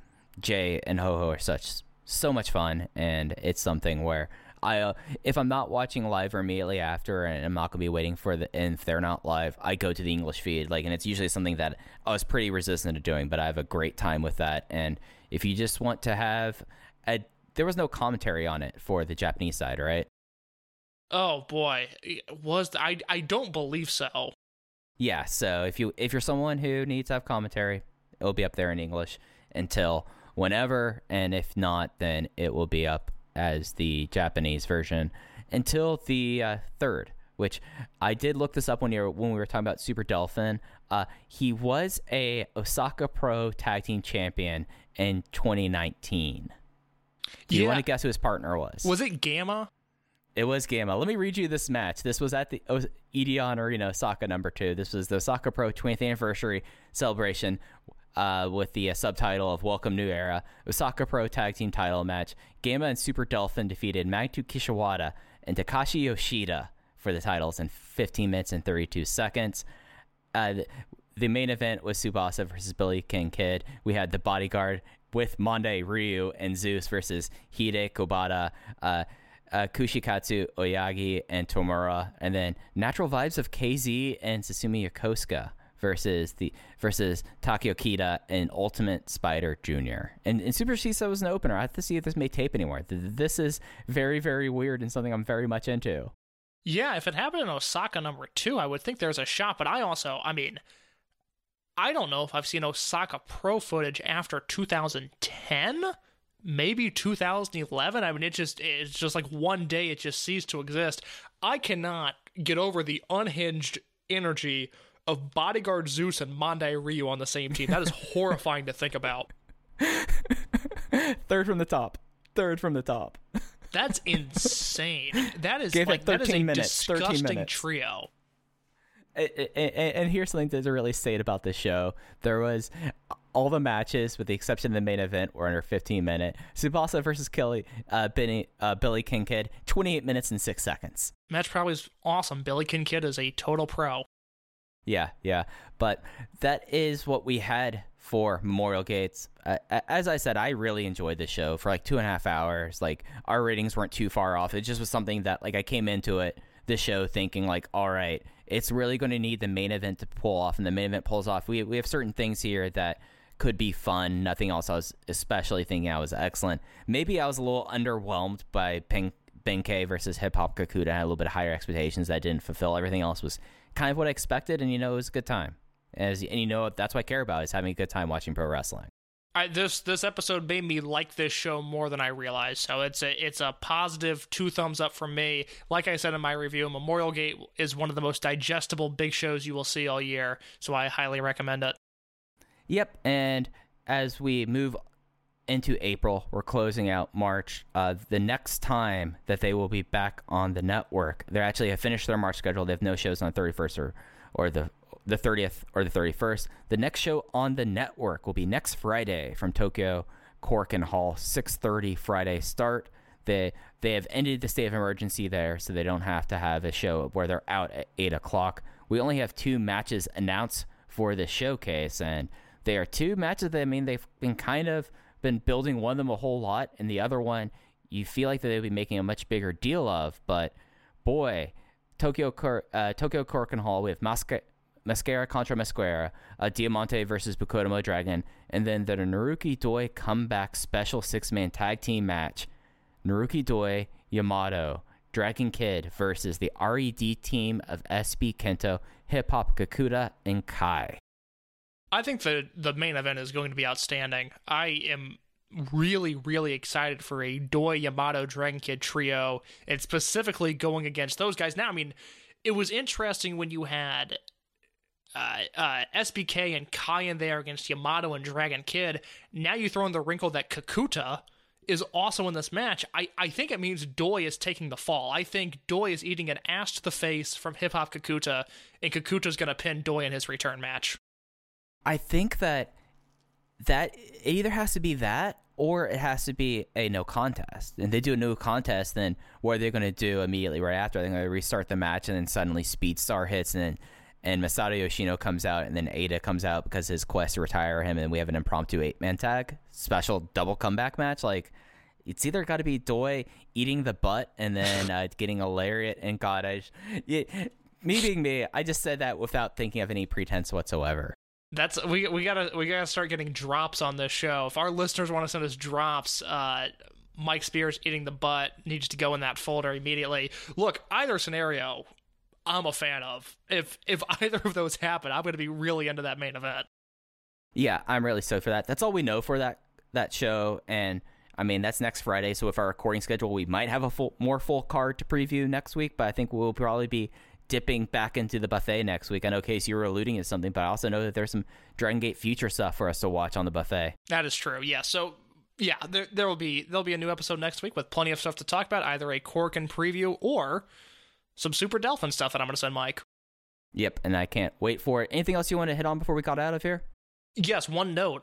Jay and Ho-Ho are so much fun, and it's something where if I'm not watching live or immediately after, and I'm not going to be waiting and if they're not live, I go to the English feed, and it's usually something that I was pretty resistant to doing, but I have a great time with that. And if you just want to have there was no commentary on it for the Japanese side, right? Oh boy, I don't believe so. Yeah, so if you're someone who needs to have commentary, it'll be up there in English until whenever, and if not, then it will be up as the Japanese version until the 3rd, which I did look this up when we were talking about Super Delphin. He was a Osaka Pro Tag Team Champion in 2019. Do you want to guess who his partner was? Was it Gamma? It was Gamma. Let me read you this match. This was at the Edion Arena, Osaka #2. This was the Osaka Pro 20th anniversary celebration with the subtitle of Welcome New Era. Osaka Pro Tag Team title match. Gamma and Super Delphin defeated Magnitude Kishiwada and Takashi Yoshida for the titles in 15 minutes and 32 seconds. The main event was Tsubasa versus Billy King Kid. We had the Bodyguard with Mondai Ryu and Zeus versus Hide Kobata, Kushikatsu Oyagi and Tomura, and then Natural Vibes of KZ and Susumu Yokosuka versus Takeo Kida and Ultimate Spider Jr. And Super Shisa was an opener. I have to see if this may tape anymore. This is very, very weird and something I'm very much into. Yeah, if it happened in Osaka #2, I would think there's a shot, but I don't know if I've seen Osaka Pro footage after 2010, maybe 2011. I mean, it's just like one day it just ceased to exist. I cannot get over the unhinged energy of Bodyguard Zeus and Mondai Ryu on the same team. That is horrifying to think about. Third from the top. That's insane. That is Gave like it 13 that is a minutes, 13 disgusting minutes. trio. And here's something to really state about this show. There was all the matches, with the exception of the main event, were under 15 minutes. Tsubasa versus Billy King Kid, 28 minutes and 6 seconds. Match probably is awesome. Billy King Kid is a total pro. Yeah. But that is what we had for Memorial Gates. As I said, I really enjoyed this show for like 2.5 hours. Like, our ratings weren't too far off. It just was something that, like, I came into this show thinking like, all right, it's really going to need the main event to pull off, and the main event pulls off. We have certain things here that could be fun. Nothing else I was especially thinking I was excellent. Maybe I was a little underwhelmed by Ben-K versus Hip Hop Kakuta. I had a little bit higher expectations that didn't fulfill. Everything else was kind of what I expected, and it was a good time. And that's what I care about, is having a good time watching pro wrestling. This episode made me like this show more than I realized, so it's a positive 2 thumbs up from me. Like I said in my review, Memorial Gate is one of the most digestible big shows you will see all year, so I highly recommend it. Yep, and as we move into April, we're closing out March. The next time that they will be back on the network, they actually have finished their March schedule. They have no shows on the 31st or the 30th or the 31st. The next show on the network will be next Friday from Tokyo Korakuen Hall, 6:30 Friday start. They have ended the state of emergency there, so they don't have to have a show where they're out at 8 o'clock. We only have 2 matches announced for the showcase, and they are 2 matches that, they've been building one of them a whole lot, and the other one you feel like that they'll be making a much bigger deal of. But boy, Tokyo Korakuen Hall, we have Mascara contra Mascara, Diamante versus Bukodomo Dragon, and then the Naruki Doi comeback special 6-man tag team match. Naruki Doi, Yamato, Dragon Kid versus the RED team of SB Kento, Hip Hop Kakuta, and Kai. I think the main event is going to be outstanding. I am really, really excited for a Doi, Yamato, Dragon Kid trio, and specifically going against those guys. Now, it was interesting when you had SBK and Kai in there against Yamato and Dragon Kid. Now you throw in the wrinkle that Kakuta is also in this match. I think it means Doi is taking the fall. I think Doi is eating an ass to the face from Hip Hop Kakuta, and Kakuta's going to pin Doi in his return match. I think that it either has to be that or it has to be a no contest. And they do a no contest, then what are they going to do immediately right after? They're going to restart the match, and then suddenly Speedstar hits, and Masato Yoshino comes out, and then Ada comes out because his quest to retire him, and we have an impromptu 8-man tag special double comeback match. Like, it's either got to be Doi eating the butt and then getting a lariat, and God, me being me, I just said that without thinking of any pretense whatsoever. That's we gotta start getting drops on this show. If our listeners want to send us drops, Mike Spears eating the butt needs to go in that folder immediately. Look, either scenario, I'm a fan of. If either of those happen, I'm going to be really into that main event. Yeah, I'm really stoked for that. That's all we know for that show, and that's next Friday. So with our recording schedule, we might have a more full card to preview next week, but I think we'll probably be dipping back into the buffet next week. I know, Casey, you were alluding to something, but I also know that there's some Dragon Gate Future stuff for us to watch on the buffet. That is true. Yeah. So yeah, there'll be a new episode next week with plenty of stuff to talk about, either a Korakuen preview or some Super Delphin stuff that I'm going to send Mike. Yep, and I can't wait for it. Anything else you want to hit on before we got out of here? Yes, one note.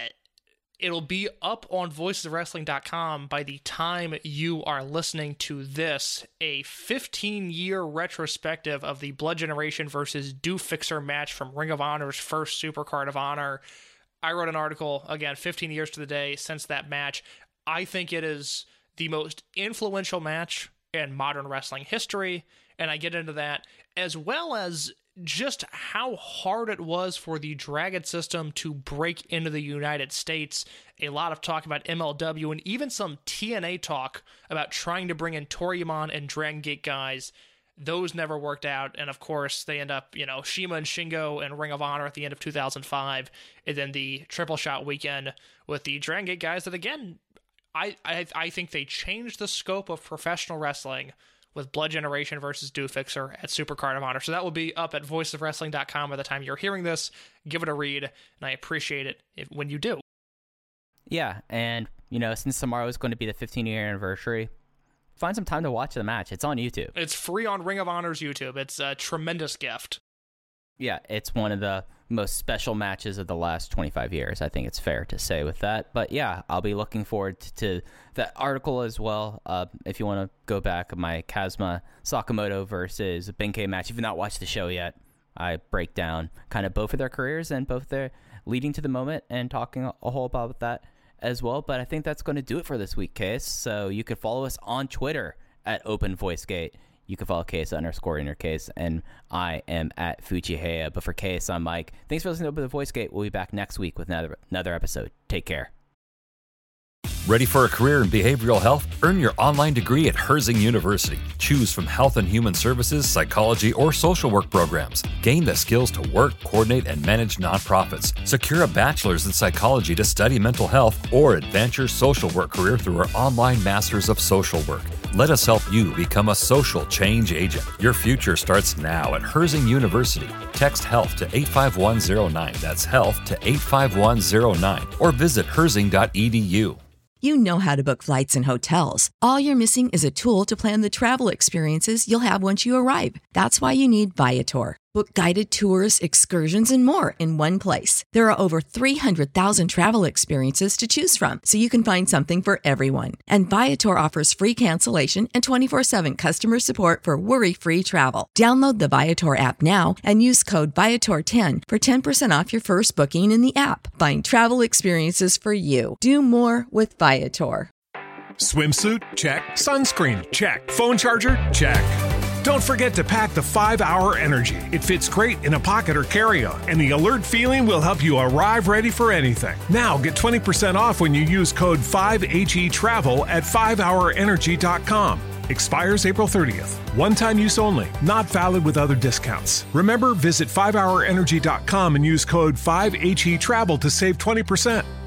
It'll be up on voicesofwrestling.com by the time you are listening to this, a 15-year retrospective of the Blood Generation versus Do Fixer match from Ring of Honor's first Supercard of Honor. I wrote an article, again, 15 years to the day since that match. I think it is the most influential match in modern wrestling history, and I get into that, as well as just how hard it was for the Dragon system to break into the United States. A lot of talk about MLW and even some TNA talk about trying to bring in Toryumon and Dragon Gate guys. Those never worked out, and of course they end up, Shima and Shingo and Ring of Honor at the end of 2005, and then the Triple Shot weekend with the Dragon Gate guys that, again, I think they changed the scope of professional wrestling with Blood Generation versus Do Fixer at Supercard of Honor. So that will be up at voicesofwrestling.com by the time you're hearing this. Give it a read, and I appreciate it when you do. Yeah, and, since tomorrow is going to be the 15-year anniversary, find some time to watch the match. It's on YouTube. It's free on Ring of Honor's YouTube. It's a tremendous gift. Yeah, it's one of the most special matches of the last 25 years. I think it's fair to say with that. But yeah, I'll be looking forward to that article as well. If you want to go back, my Kazuma Sakamoto versus Ben-K match. If you've not watched the show yet, I break down kind of both of their careers and both their leading to the moment and talking a whole about that as well. But I think that's going to do it for this week, Case. So you could follow us on Twitter at Open Voice Gate. You can follow KS_InnerCase, and I am at Fujiheya. But for KS, I'm Mike. Thanks for listening to Open the Voice Gate. We'll be back next week with another episode. Take care. Ready for a career in behavioral health? Earn your online degree at Herzing University. Choose from health and human services, psychology, or social work programs. Gain the skills to work, coordinate, and manage nonprofits. Secure a bachelor's in psychology to study mental health, or advance your social work career through our online Masters of Social Work. Let us help you become a social change agent. Your future starts now at Herzing University. Text HEALTH to 85109. That's HEALTH to 85109. Or visit herzing.edu. You know how to book flights and hotels. All you're missing is a tool to plan the travel experiences you'll have once you arrive. That's why you need Viator. Book guided tours, excursions, and more in one place. There are over 300,000 travel experiences to choose from, so you can find something for everyone. And Viator offers free cancellation and 24/7 customer support for worry-free travel. Download the Viator app now and use code Viator10 for 10% off your first booking in the app. Find travel experiences for you. Do more with Viator. Swimsuit? Check. Sunscreen? Check. Phone charger? Check. Don't forget to pack the 5-Hour Energy. It fits great in a pocket or carry-on, and the alert feeling will help you arrive ready for anything. Now get 20% off when you use code 5HETRAVEL at 5hourenergy.com. Expires April 30th. One-time use only. Not valid with other discounts. Remember, visit 5hourenergy.com and use code 5HETRAVEL to save 20%.